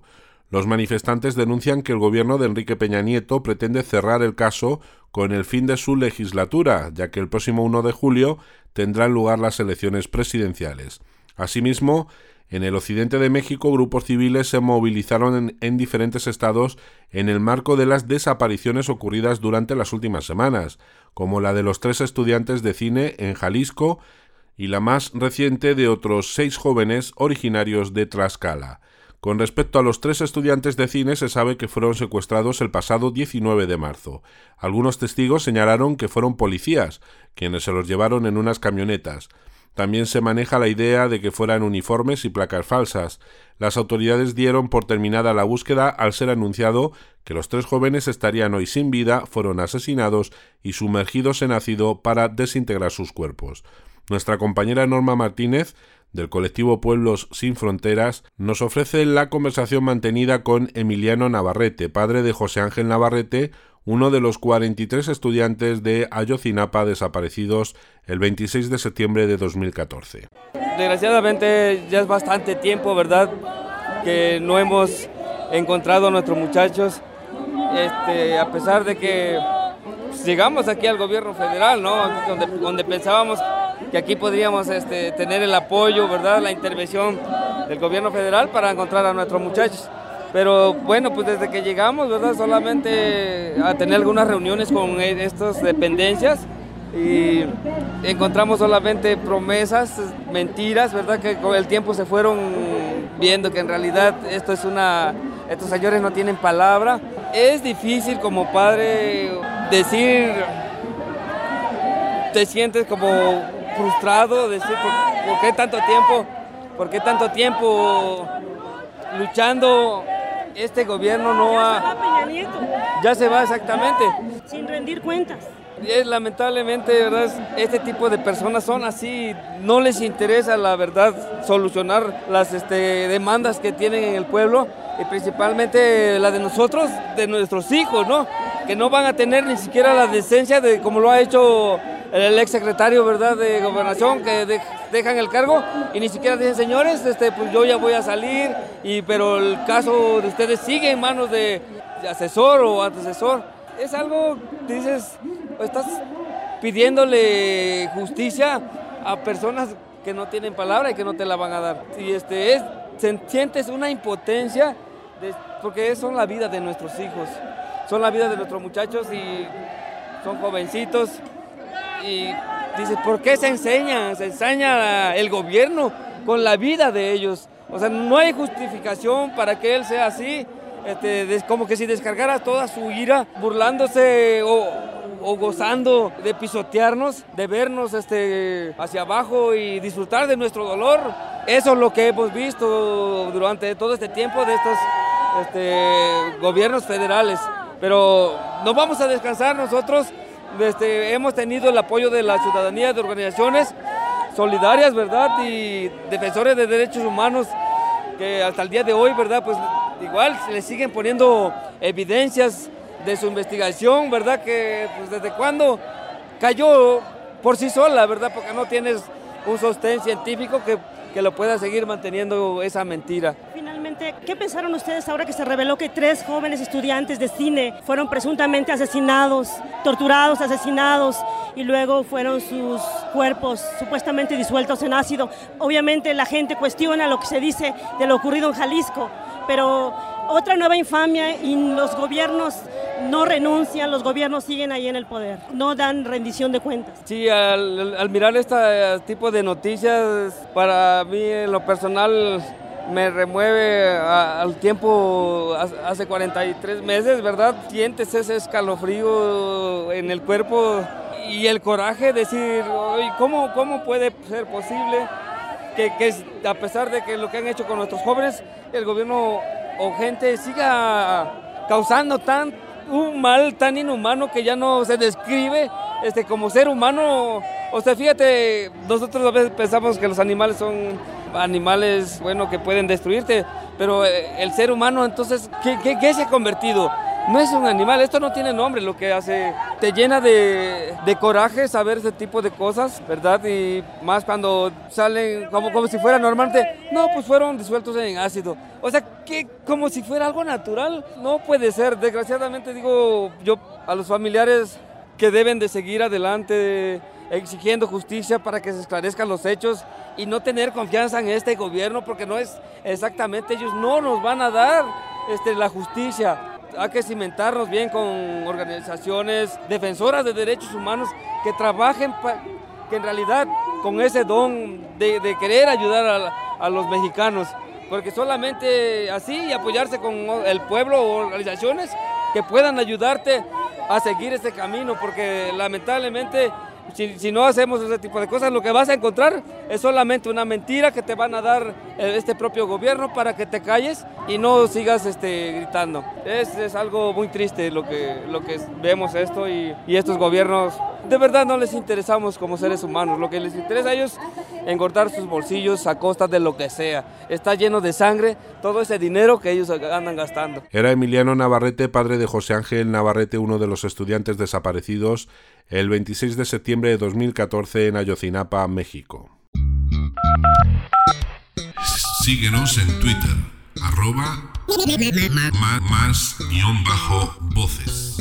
Los manifestantes denuncian que el gobierno de Enrique Peña Nieto pretende cerrar el caso con el fin de su legislatura, ya que el próximo 1 de julio tendrán lugar las elecciones presidenciales. Asimismo, en el occidente de México, grupos civiles se movilizaron en diferentes estados en el marco de las desapariciones ocurridas durante las últimas semanas, como la de los 3 estudiantes de cine en Jalisco y la más reciente de otros 6 jóvenes originarios de Tlaxcala. Con respecto a los 3 estudiantes de cine, se sabe que fueron secuestrados el pasado 19 de marzo. Algunos testigos señalaron que fueron policías, quienes se los llevaron en unas camionetas. También se maneja la idea de que fueran uniformes y placas falsas. Las autoridades dieron por terminada la búsqueda al ser anunciado que los 3 jóvenes estarían hoy sin vida, fueron asesinados y sumergidos en ácido para desintegrar sus cuerpos. Nuestra compañera Norma Martínez, del colectivo Pueblos Sin Fronteras, nos ofrece la conversación mantenida con Emiliano Navarrete, padre de José Ángel Navarrete, uno de los 43 estudiantes de Ayotzinapa desaparecidos el 26 de septiembre de 2014. Desgraciadamente ya es bastante tiempo, ¿verdad?, que no hemos encontrado a nuestros muchachos, a pesar de que llegamos aquí al gobierno federal, ¿no?, donde pensábamos que aquí podríamos tener el apoyo, ¿verdad?, la intervención del gobierno federal para encontrar a nuestros muchachos. Pero bueno, pues desde que llegamos, ¿verdad?, solamente a tener algunas reuniones con estas dependencias y encontramos solamente promesas, mentiras, ¿verdad?, que con el tiempo se fueron viendo que en realidad estos señores no tienen palabra. Es difícil como padre decir, te sientes como frustrado, decir ¿por qué tanto tiempo luchando? Este gobierno no ha... Ya se va, exactamente. Sin rendir cuentas. Lamentablemente, ¿verdad?, este tipo de personas son así, no les interesa la verdad solucionar las demandas que tienen en el pueblo y principalmente la de nosotros, de nuestros hijos, ¿no?, que no van a tener ni siquiera la decencia de como lo ha hecho el exsecretario, ¿verdad?, de Gobernación, que dejan el cargo y ni siquiera dicen, señores, pues yo ya voy a salir, pero el caso de ustedes sigue en manos de asesor o antecesor. Es algo, dices, estás pidiéndole justicia a personas que no tienen palabra y que no te la van a dar. Y sientes una impotencia porque son la vida de nuestros hijos, son la vida de nuestros muchachos y son jovencitos. Y dices, ¿por qué se ensaña el gobierno con la vida de ellos? O sea, no hay justificación para que él sea así, como que si descargara toda su ira, burlándose o gozando de pisotearnos, de vernos hacia abajo y disfrutar de nuestro dolor. Eso es lo que hemos visto durante todo este tiempo de estos gobiernos federales. Pero no vamos a descansar nosotros. Hemos tenido el apoyo de la ciudadanía, de organizaciones solidarias, ¿verdad?, y defensores de derechos humanos que hasta el día de hoy, ¿verdad?, pues igual se le siguen poniendo evidencias de su investigación, ¿verdad?, que pues desde cuándo cayó por sí sola, ¿verdad?, porque no tienes un sostén científico que lo pueda seguir manteniendo esa mentira. Finalmente, ¿qué pensaron ustedes ahora que se reveló que 3 jóvenes estudiantes de cine fueron presuntamente asesinados, torturados, asesinados y luego fueron sus cuerpos supuestamente disueltos en ácido? Obviamente la gente cuestiona lo que se dice de lo ocurrido en Jalisco, pero otra nueva infamia y los gobiernos no renuncian, los gobiernos siguen ahí en el poder, no dan rendición de cuentas. Sí, al mirar este tipo de noticias, para mí en lo personal me remueve al tiempo hace 43 meses, ¿verdad? Sientes ese escalofrío en el cuerpo y el coraje de decir, ¿cómo puede ser posible que a pesar de que lo que han hecho con nuestros jóvenes, el gobierno o gente siga causando un mal tan inhumano que ya no se describe como ser humano? O sea, fíjate, nosotros a veces pensamos que los animales son animales, que pueden destruirte, pero el ser humano, entonces, ¿qué se ha convertido? No es un animal, esto no tiene nombre, lo que hace, te llena de coraje saber ese tipo de cosas, ¿verdad? Y más cuando salen como si fuera normalmente, no, pues fueron disueltos en ácido. O sea, que como si fuera algo natural, no puede ser. Desgraciadamente digo yo a los familiares que deben de seguir adelante exigiendo justicia para que se esclarezcan los hechos y no tener confianza en este gobierno, porque no es exactamente, ellos no nos van a dar la justicia. Hay que cimentarnos bien con organizaciones defensoras de derechos humanos que trabajen, que en realidad con ese don de querer ayudar a los mexicanos, porque solamente así y apoyarse con el pueblo o organizaciones que puedan ayudarte a seguir este camino, porque lamentablemente si no hacemos ese tipo de cosas, lo que vas a encontrar es solamente una mentira que te van a dar este propio gobierno para que te calles y no sigas gritando. Es algo muy triste lo que vemos esto y estos gobiernos de verdad no les interesamos como seres humanos. Lo que les interesa a ellos es engordar sus bolsillos a costa de lo que sea. Está lleno de sangre todo ese dinero que ellos andan gastando. Era Emiliano Navarrete, padre de José Ángel Navarrete, uno de los estudiantes desaparecidos el 26 de septiembre de 2014 en Ayotzinapa, México. Síguenos en Twitter, @más_voces.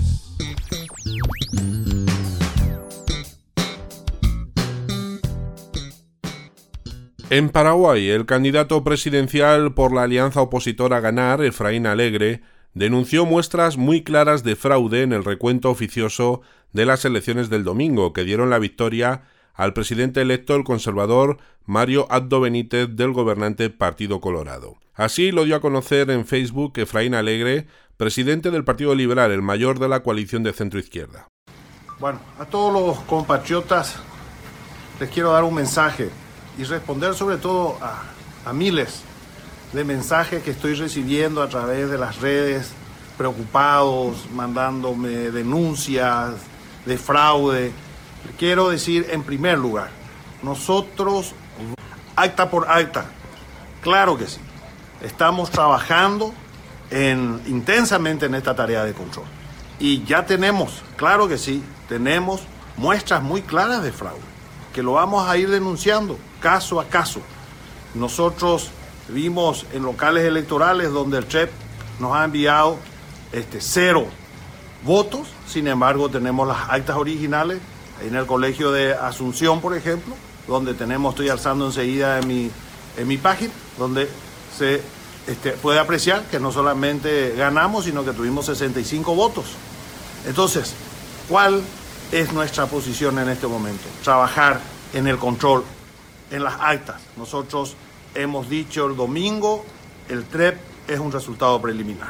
En Paraguay, el candidato presidencial por la alianza opositora Ganar, Efraín Alegre, denunció muestras muy claras de fraude en el recuento oficioso de las elecciones del domingo, que dieron la victoria al presidente electo, el conservador Mario Abdo Benítez, del gobernante Partido Colorado. Así lo dio a conocer en Facebook Efraín Alegre, presidente del Partido Liberal, el mayor de la coalición de centro-izquierda. Bueno, a todos los compatriotas les quiero dar un mensaje y responder sobre todo a miles de mensajes que estoy recibiendo a través de las redes, preocupados, mandándome denuncias de fraude. Quiero decir, en primer lugar, nosotros, acta por acta, claro que sí, estamos trabajando intensamente en esta tarea de control. Y ya tenemos, claro que sí, tenemos muestras muy claras de fraude, que lo vamos a ir denunciando caso a caso. Nosotros vimos en locales electorales donde el TREP nos ha enviado 0 votos, sin embargo tenemos las actas originales en el colegio de Asunción, por ejemplo, donde estoy alzando enseguida en mi página, donde se puede apreciar que no solamente ganamos, sino que tuvimos 65 votos. Entonces, ¿cuál es nuestra posición en este momento? Trabajar en el control, en las actas. Nosotros hemos dicho el domingo, el TREP es un resultado preliminar.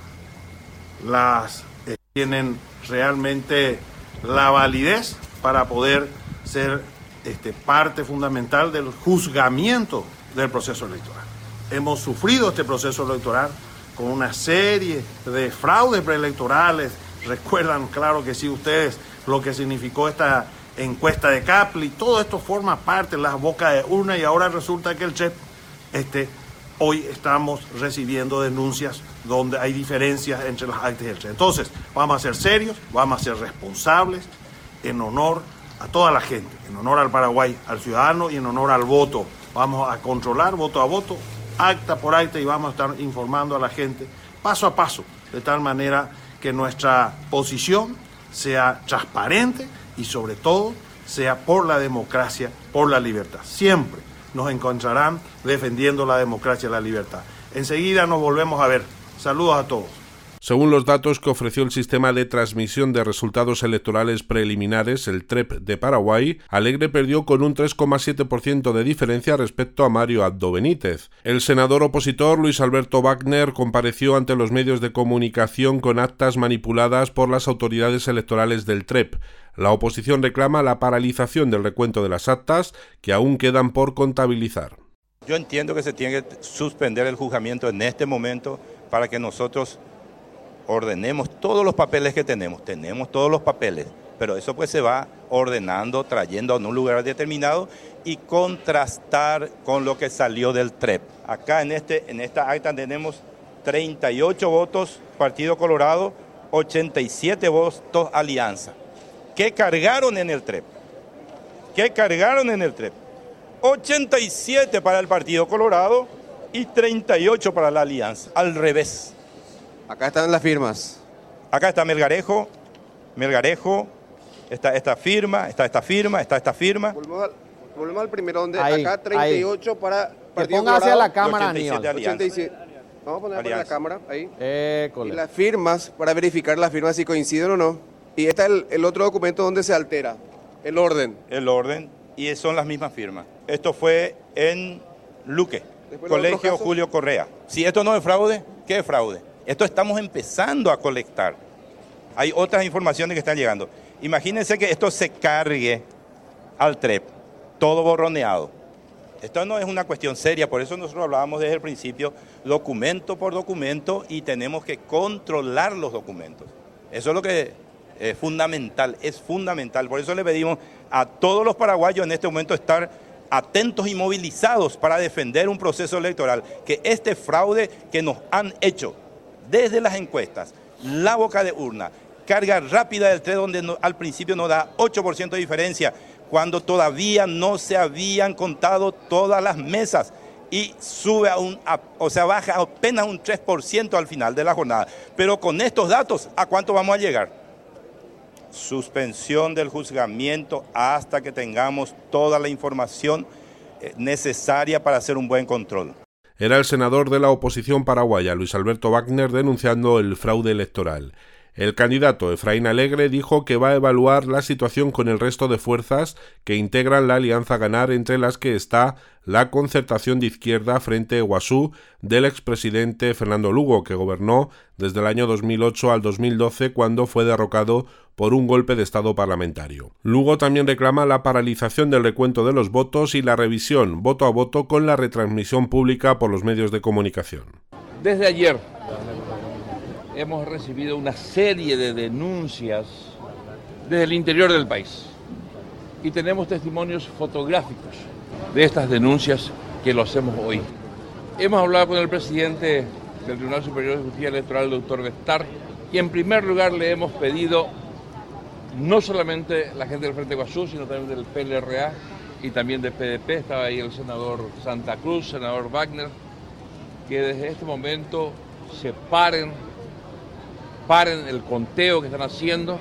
Tienen realmente la validez para poder ser parte fundamental del juzgamiento del proceso electoral. Hemos sufrido este proceso electoral con una serie de fraudes preelectorales. Recuerdan, claro que sí, ustedes lo que significó esta encuesta de Capli. Todo esto forma parte de las bocas de urna y ahora resulta que el TREP, hoy estamos recibiendo denuncias donde hay diferencias entre las actas y el TREP. Entonces, vamos a ser serios, vamos a ser responsables en honor a toda la gente, en honor al Paraguay, al ciudadano y en honor al voto. Vamos a controlar voto a voto, acta por acta, y vamos a estar informando a la gente paso a paso, de tal manera que nuestra posición sea transparente y sobre todo sea por la democracia, por la libertad. Siempre nos encontrarán defendiendo la democracia y la libertad. Enseguida nos volvemos a ver. Saludos a todos. Según los datos que ofreció el Sistema de Transmisión de Resultados Electorales Preliminares, el TREP de Paraguay, Alegre perdió con un 3,7% de diferencia respecto a Mario Abdo Benítez. El senador opositor Luis Alberto Wagner compareció ante los medios de comunicación con actas manipuladas por las autoridades electorales del TREP. La oposición reclama la paralización del recuento de las actas, que aún quedan por contabilizar. Yo entiendo que se tiene que suspender el juzgamiento en este momento para que nosotros ordenemos todos los papeles que tenemos todos los papeles, pero eso pues se va ordenando, trayendo a un lugar determinado y contrastar con lo que salió del TREP. Acá en esta acta tenemos 38 votos Partido Colorado, 87 votos Alianza. ¿Qué cargaron en el TREP? 87 para el Partido Colorado y 38 para la Alianza. Al revés. Acá están las firmas. Acá está Melgarejo, está esta firma, está esta firma. Volvemos al primero, donde ahí, acá 38 ahí. para Partido Colorado. Hacia la cámara, 87. Vamos a poner para la cámara, ahí. Y las firmas, para verificar las firmas si coinciden o no. Y está el otro documento donde se altera, el orden. Y son las mismas firmas. Esto fue en Luque, Colegio Julio Correa. Si esto no es fraude, ¿qué es fraude? Esto estamos empezando a colectar. Hay otras informaciones que están llegando. Imagínense que esto se cargue al TREP, todo borroneado. Esto no es una cuestión seria, por eso nosotros hablábamos desde el principio, documento por documento, y tenemos que controlar los documentos. Eso es lo que es fundamental. Por eso le pedimos a todos los paraguayos en este momento estar atentos y movilizados para defender un proceso electoral, que este fraude que nos han hecho desde las encuestas, la boca de urna, carga rápida del TREP donde al principio nos da 8% de diferencia, cuando todavía no se habían contado todas las mesas, y sube baja apenas un 3% al final de la jornada. Pero con estos datos, ¿a cuánto vamos a llegar? Suspensión del juzgamiento hasta que tengamos toda la información necesaria para hacer un buen control. Era el senador de la oposición paraguaya, Luis Alberto Wagner, denunciando el fraude electoral. El candidato Efraín Alegre dijo que va a evaluar la situación con el resto de fuerzas que integran la Alianza Ganar, entre las que está la concertación de izquierda Frente Guasú del expresidente Fernando Lugo, que gobernó desde el año 2008 al 2012, cuando fue derrocado por un golpe de Estado parlamentario. Lugo también reclama la paralización del recuento de los votos y la revisión voto a voto con la retransmisión pública por los medios de comunicación. Desde ayer hemos recibido una serie de denuncias desde el interior del país y tenemos testimonios fotográficos de estas denuncias que lo hacemos hoy. Hemos hablado con el presidente del Tribunal Superior de Justicia Electoral, el doctor Bestar, y en primer lugar le hemos pedido no solamente la gente del Frente Guasú, sino también del PLRA y también del PDP, estaba ahí el senador Santa Cruz, senador Wagner, que desde este momento se paren el conteo que están haciendo,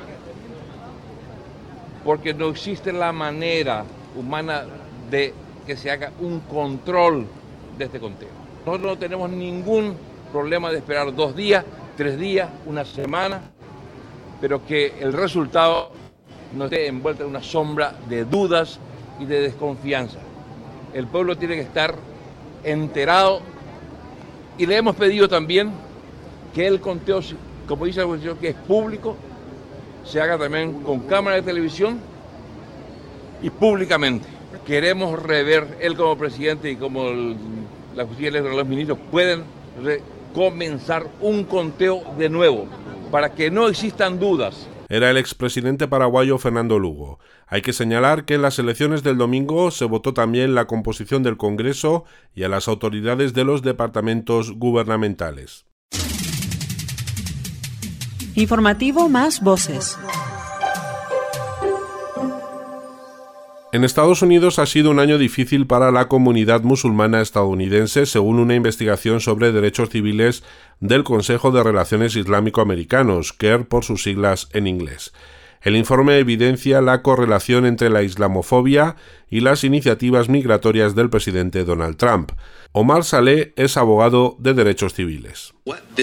porque no existe la manera humana de que se haga un control de este conteo. Nosotros no tenemos ningún problema de esperar 2 días, 3 días, una semana, pero que el resultado no esté envuelto en una sombra de dudas y de desconfianza. El pueblo tiene que estar enterado, y le hemos pedido también que el conteo, como dice la Constitución, que es público, se haga también con cámara de televisión y públicamente. Queremos rever, él como presidente y como la justicia electoral, los ministros, pueden comenzar un conteo de nuevo, para que no existan dudas. Era el expresidente paraguayo Fernando Lugo. Hay que señalar que en las elecciones del domingo se votó también la composición del Congreso y a las autoridades de los departamentos gubernamentales. Informativo Más Voces. En Estados Unidos ha sido un año difícil para la comunidad musulmana estadounidense, según una investigación sobre derechos civiles del Consejo de Relaciones Islámico-Americanos, CARE por sus siglas en inglés. El informe evidencia la correlación entre la islamofobia y las iniciativas migratorias del presidente Donald Trump. Omar Saleh es abogado de derechos civiles.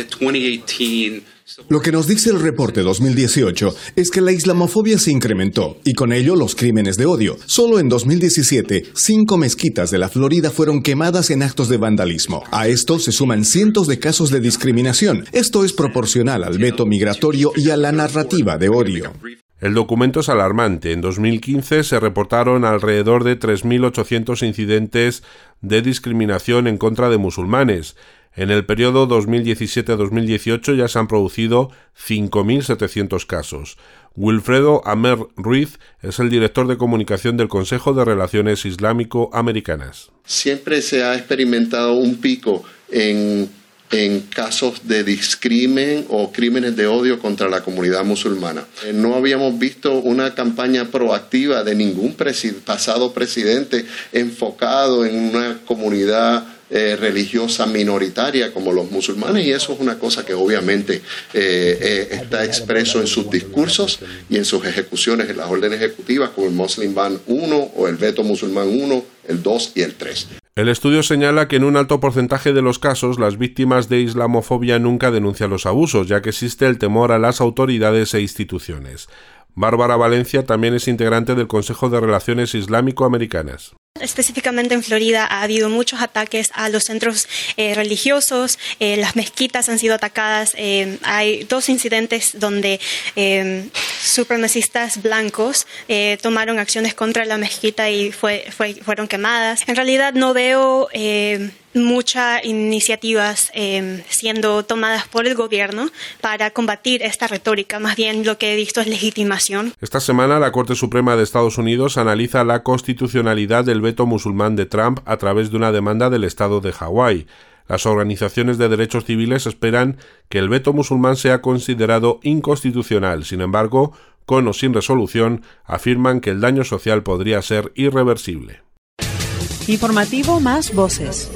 Lo que nos dice el reporte 2018 es que la islamofobia se incrementó y con ello los crímenes de odio. Solo en 2017, 5 mezquitas de la Florida fueron quemadas en actos de vandalismo. A esto se suman cientos de casos de discriminación. Esto es proporcional al veto migratorio y a la narrativa de odio. El documento es alarmante. En 2015 se reportaron alrededor de 3.800 incidentes de discriminación en contra de musulmanes. En el periodo 2017-2018 ya se han producido 5.700 casos. Wilfredo Amer Ruiz es el director de comunicación del Consejo de Relaciones Islámico-Americanas. Siempre se ha experimentado un pico en en casos de discrimen o crímenes de odio contra la comunidad musulmana. No habíamos visto una campaña proactiva de ningún pasado presidente enfocado en una comunidad religiosa minoritaria como los musulmanes, y eso es una cosa que obviamente está expreso en sus discursos y en sus ejecuciones, en las órdenes ejecutivas como el Muslim Ban 1 o el Veto Musulmán 1, el 2 y el 3. El estudio señala que en un alto porcentaje de los casos las víctimas de islamofobia nunca denuncian los abusos, ya que existe el temor a las autoridades e instituciones. Bárbara Valencia también es integrante del Consejo de Relaciones Islámico-Americanas. Específicamente en Florida ha habido muchos ataques a los centros religiosos, las mezquitas han sido atacadas, hay 2 incidentes donde supremacistas blancos tomaron acciones contra la mezquita y fueron quemadas. En realidad no veo muchas iniciativas siendo tomadas por el gobierno para combatir esta retórica, más bien lo que he visto es legitimación. Esta semana la Corte Suprema de Estados Unidos analiza la constitucionalidad del veto musulmán de Trump a través de una demanda del estado de Hawái. Las organizaciones de derechos civiles esperan que el veto musulmán sea considerado inconstitucional. Sin embargo, con o sin resolución, afirman que el daño social podría ser irreversible. Informativo Más Voces.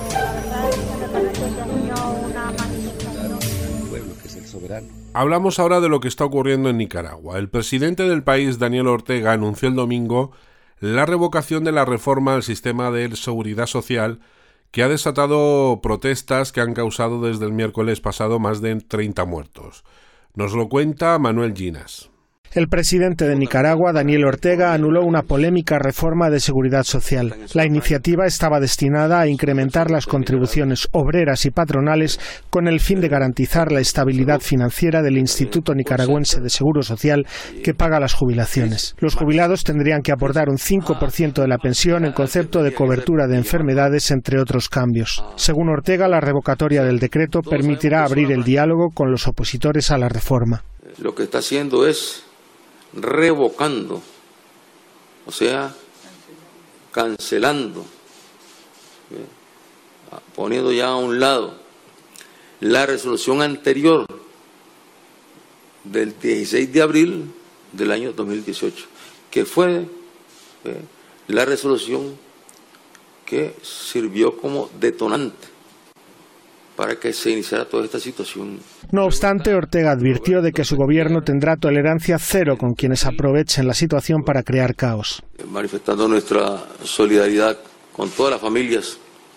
Hablamos ahora de lo que está ocurriendo en Nicaragua. El presidente del país, Daniel Ortega, anunció el domingo la revocación de la reforma al sistema de seguridad social que ha desatado protestas que han causado desde el miércoles pasado más de 30 muertos. Nos lo cuenta Manuel Ginas. El presidente de Nicaragua, Daniel Ortega, anuló una polémica reforma de seguridad social. La iniciativa estaba destinada a incrementar las contribuciones obreras y patronales con el fin de garantizar la estabilidad financiera del Instituto Nicaragüense de Seguro Social que paga las jubilaciones. Los jubilados tendrían que aportar un 5% de la pensión en concepto de cobertura de enfermedades, entre otros cambios. Según Ortega, la revocatoria del decreto permitirá abrir el diálogo con los opositores a la reforma. Lo que está haciendo es revocando, o sea, cancelando, poniendo ya a un lado la resolución anterior del 16 de abril del año 2018, que fue la resolución que sirvió como detonante para que se iniciara toda esta situación. No obstante, Ortega advirtió de que su gobierno tendrá tolerancia cero con quienes aprovechen la situación para crear caos. Manifestando nuestra solidaridad con todas las familias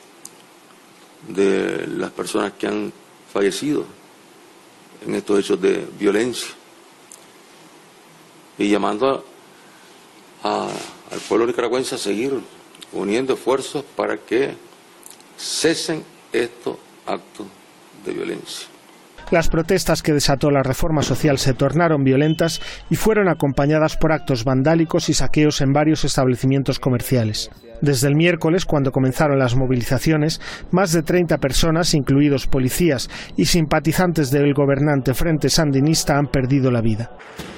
de las personas que han fallecido en estos hechos de violencia y llamando al pueblo nicaragüense a seguir uniendo esfuerzos para que cesen estos actos de violencia. Las protestas que desató la reforma social se tornaron violentas y fueron acompañadas por actos vandálicos y saqueos en varios establecimientos comerciales. Desde el miércoles, cuando comenzaron las movilizaciones, más de 30 personas, incluidos policías y simpatizantes del gobernante Frente Sandinista, han perdido la vida.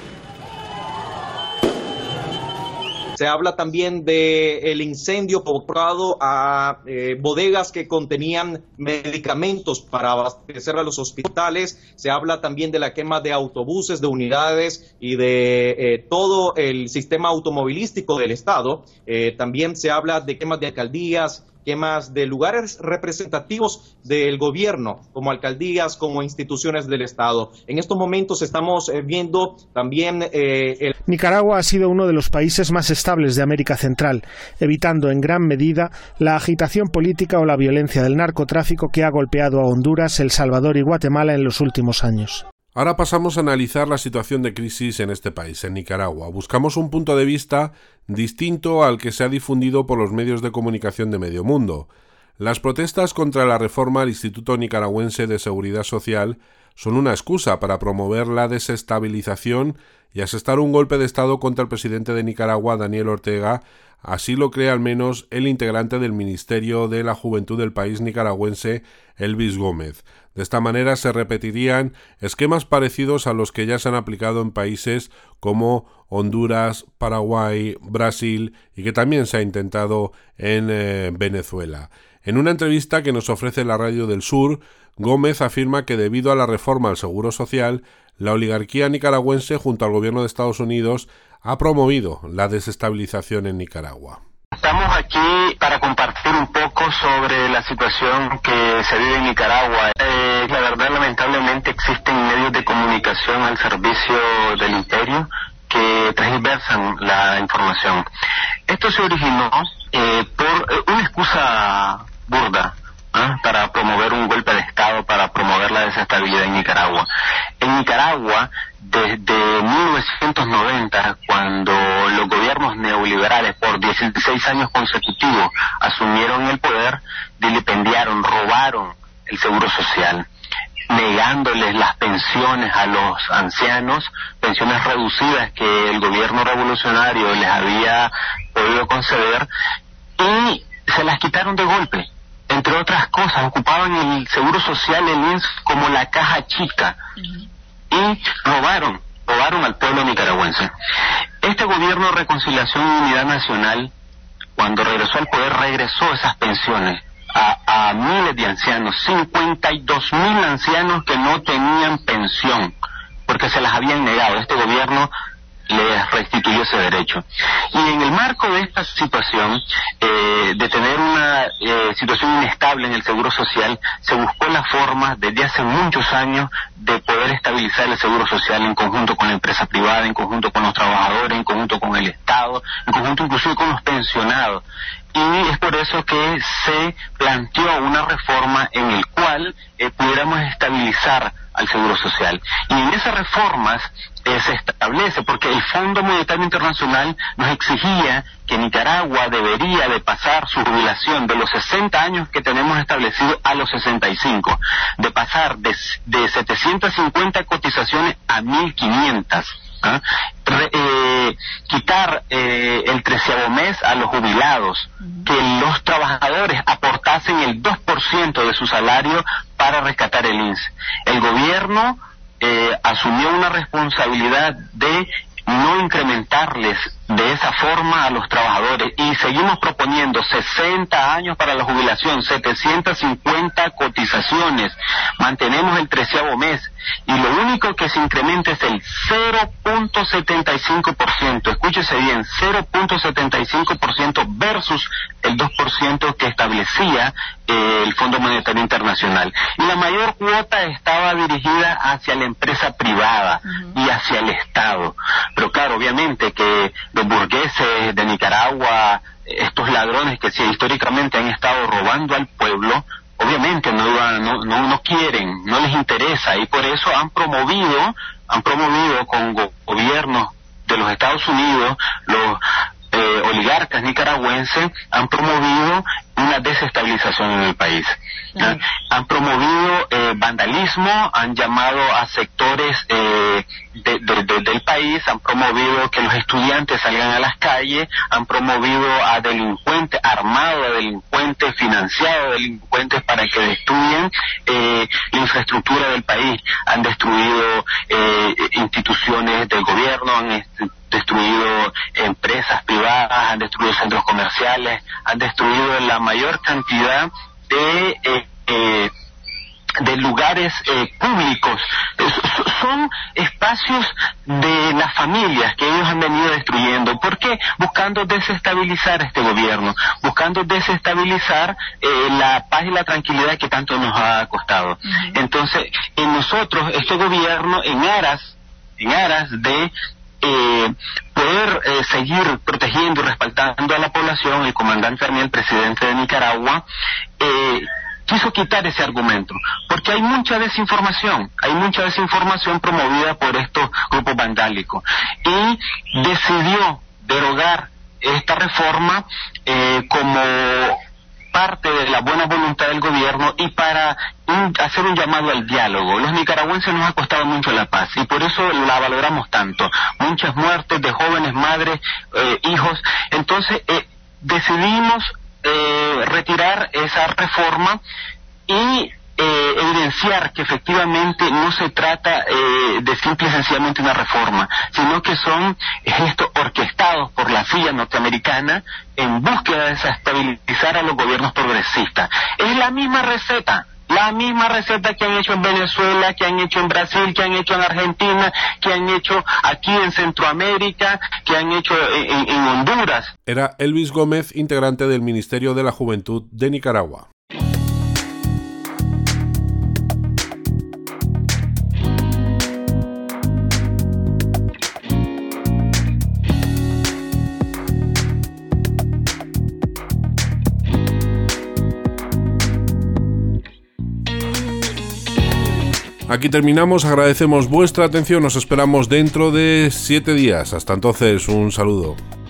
Se habla también del incendio provocado a bodegas que contenían medicamentos para abastecer a los hospitales. Se habla también de la quema de autobuses, de unidades y de todo el sistema automovilístico del Estado. También se habla de quemas de alcaldías, quemas de lugares representativos del gobierno, como alcaldías, como instituciones del Estado. En estos momentos estamos viendo también Nicaragua ha sido uno de los países más estables de América Central, evitando en gran medida la agitación política o la violencia del narcotráfico que ha golpeado a Honduras, El Salvador y Guatemala en los últimos años. Ahora pasamos a analizar la situación de crisis en este país, en Nicaragua. Buscamos un punto de vista distinto al que se ha difundido por los medios de comunicación de medio mundo. Las protestas contra la reforma al Instituto Nicaragüense de Seguridad Social son una excusa para promover la desestabilización y asestar un golpe de Estado contra el presidente de Nicaragua, Daniel Ortega. Así lo cree al menos el integrante del Ministerio de la Juventud del país nicaragüense, Elvis Gómez. De esta manera se repetirían esquemas parecidos a los que ya se han aplicado en países como Honduras, Paraguay, Brasil y que también se ha intentado en Venezuela. En una entrevista que nos ofrece la Radio del Sur, Gómez afirma que debido a la reforma al Seguro Social, la oligarquía nicaragüense junto al gobierno de Estados Unidos ha promovido la desestabilización en Nicaragua. Estamos aquí para compartir un poco sobre la situación que se vive en Nicaragua. La verdad, lamentablemente existen medios de comunicación al servicio del imperio que transversan la información. Esto se originó por una excusa burda, para promover un golpe de Estado, para promover la desestabilidad en Nicaragua. En Nicaragua, desde 1990, cuando los gobiernos neoliberales por 16 años consecutivos asumieron el poder, vilipendiaron, robaron el seguro social, negándoles las pensiones a los ancianos, pensiones reducidas que el gobierno revolucionario les había podido conceder, y se las quitaron de golpe. Entre otras cosas, ocupaban el seguro social, el INSS, como la caja chica, y robaron al pueblo nicaragüense. Este gobierno de Reconciliación y Unidad Nacional, cuando regresó al poder, regresó esas pensiones a miles de ancianos, 52.000 ancianos que no tenían pensión, porque se las habían negado. Este gobierno les restituyó ese derecho. Y en el marco de esta situación, de tener una situación inestable en el seguro social, se buscó la forma desde hace muchos años de poder estabilizar el seguro social en conjunto con la empresa privada, en conjunto con los trabajadores, en conjunto con el Estado, en conjunto inclusive con los pensionados. Y es por eso que se planteó una reforma en el cual pudiéramos estabilizar al seguro social. Y en esas reformas se establece, porque el Fondo Monetario Internacional nos exigía que Nicaragua debería de pasar su jubilación de los 60 años que tenemos establecido a los 65, de pasar de 750 cotizaciones a 1.500. Quitar el 13º mes a los jubilados, que los trabajadores aportasen el 2% de su salario para rescatar el INSS. El gobierno asumió una responsabilidad de no incrementarles de esa forma a los trabajadores, y seguimos proponiendo 60 años para la jubilación, 750 cotizaciones, mantenemos el 13º mes, y lo único que se incrementa es el 0.75%, escúchese bien, 0.75% versus el 2% que establecía el Fondo Monetario Internacional. Y la mayor cuota estaba dirigida hacia la empresa privada y hacia el Estado. Pero claro, obviamente que los burgueses de Nicaragua, estos ladrones que sí, históricamente han estado robando al pueblo, obviamente no quieren, no les interesa, y por eso han promovido con gobiernos de los Estados Unidos, los oligarcas nicaragüenses han promovido una desestabilización en el país. Han promovido vandalismo, han llamado a sectores del país, han promovido que los estudiantes salgan a las calles, han promovido a delincuentes, armado a delincuentes, financiado a delincuentes para que destruyan la infraestructura del país, han destruido instituciones del gobierno, han destruido empresas privadas, han destruido centros comerciales, han destruido la mayor cantidad de lugares públicos. Son espacios de las familias que ellos han venido destruyendo. ¿Por qué? Buscando desestabilizar este gobierno, buscando desestabilizar la paz y la tranquilidad que tanto nos ha costado. Entonces, en nosotros, este gobierno, en aras de poder seguir protegiendo y respaldando a la población, el comandante Armía, el presidente de Nicaragua, quiso quitar ese argumento, porque hay mucha desinformación promovida por estos grupos vandálicos, y decidió derogar esta reforma como parte de la buena voluntad del gobierno y para hacer un llamado al diálogo. Los nicaragüenses nos ha costado mucho la paz y por eso la valoramos tanto. Muchas muertes de jóvenes, madres, hijos. Entonces decidimos retirar esa reforma y evidenciar que efectivamente no se trata de simple y sencillamente una reforma, sino que son gestos orquestados por la CIA norteamericana en búsqueda de desestabilizar a los gobiernos progresistas. Es la misma receta que han hecho en Venezuela, que han hecho en Brasil, que han hecho en Argentina, que han hecho aquí en Centroamérica, que han hecho en Honduras. Era Elvis Gómez, integrante del Ministerio de la Juventud de Nicaragua. Aquí terminamos, agradecemos vuestra atención, nos esperamos dentro de 7 días. Hasta entonces, un saludo.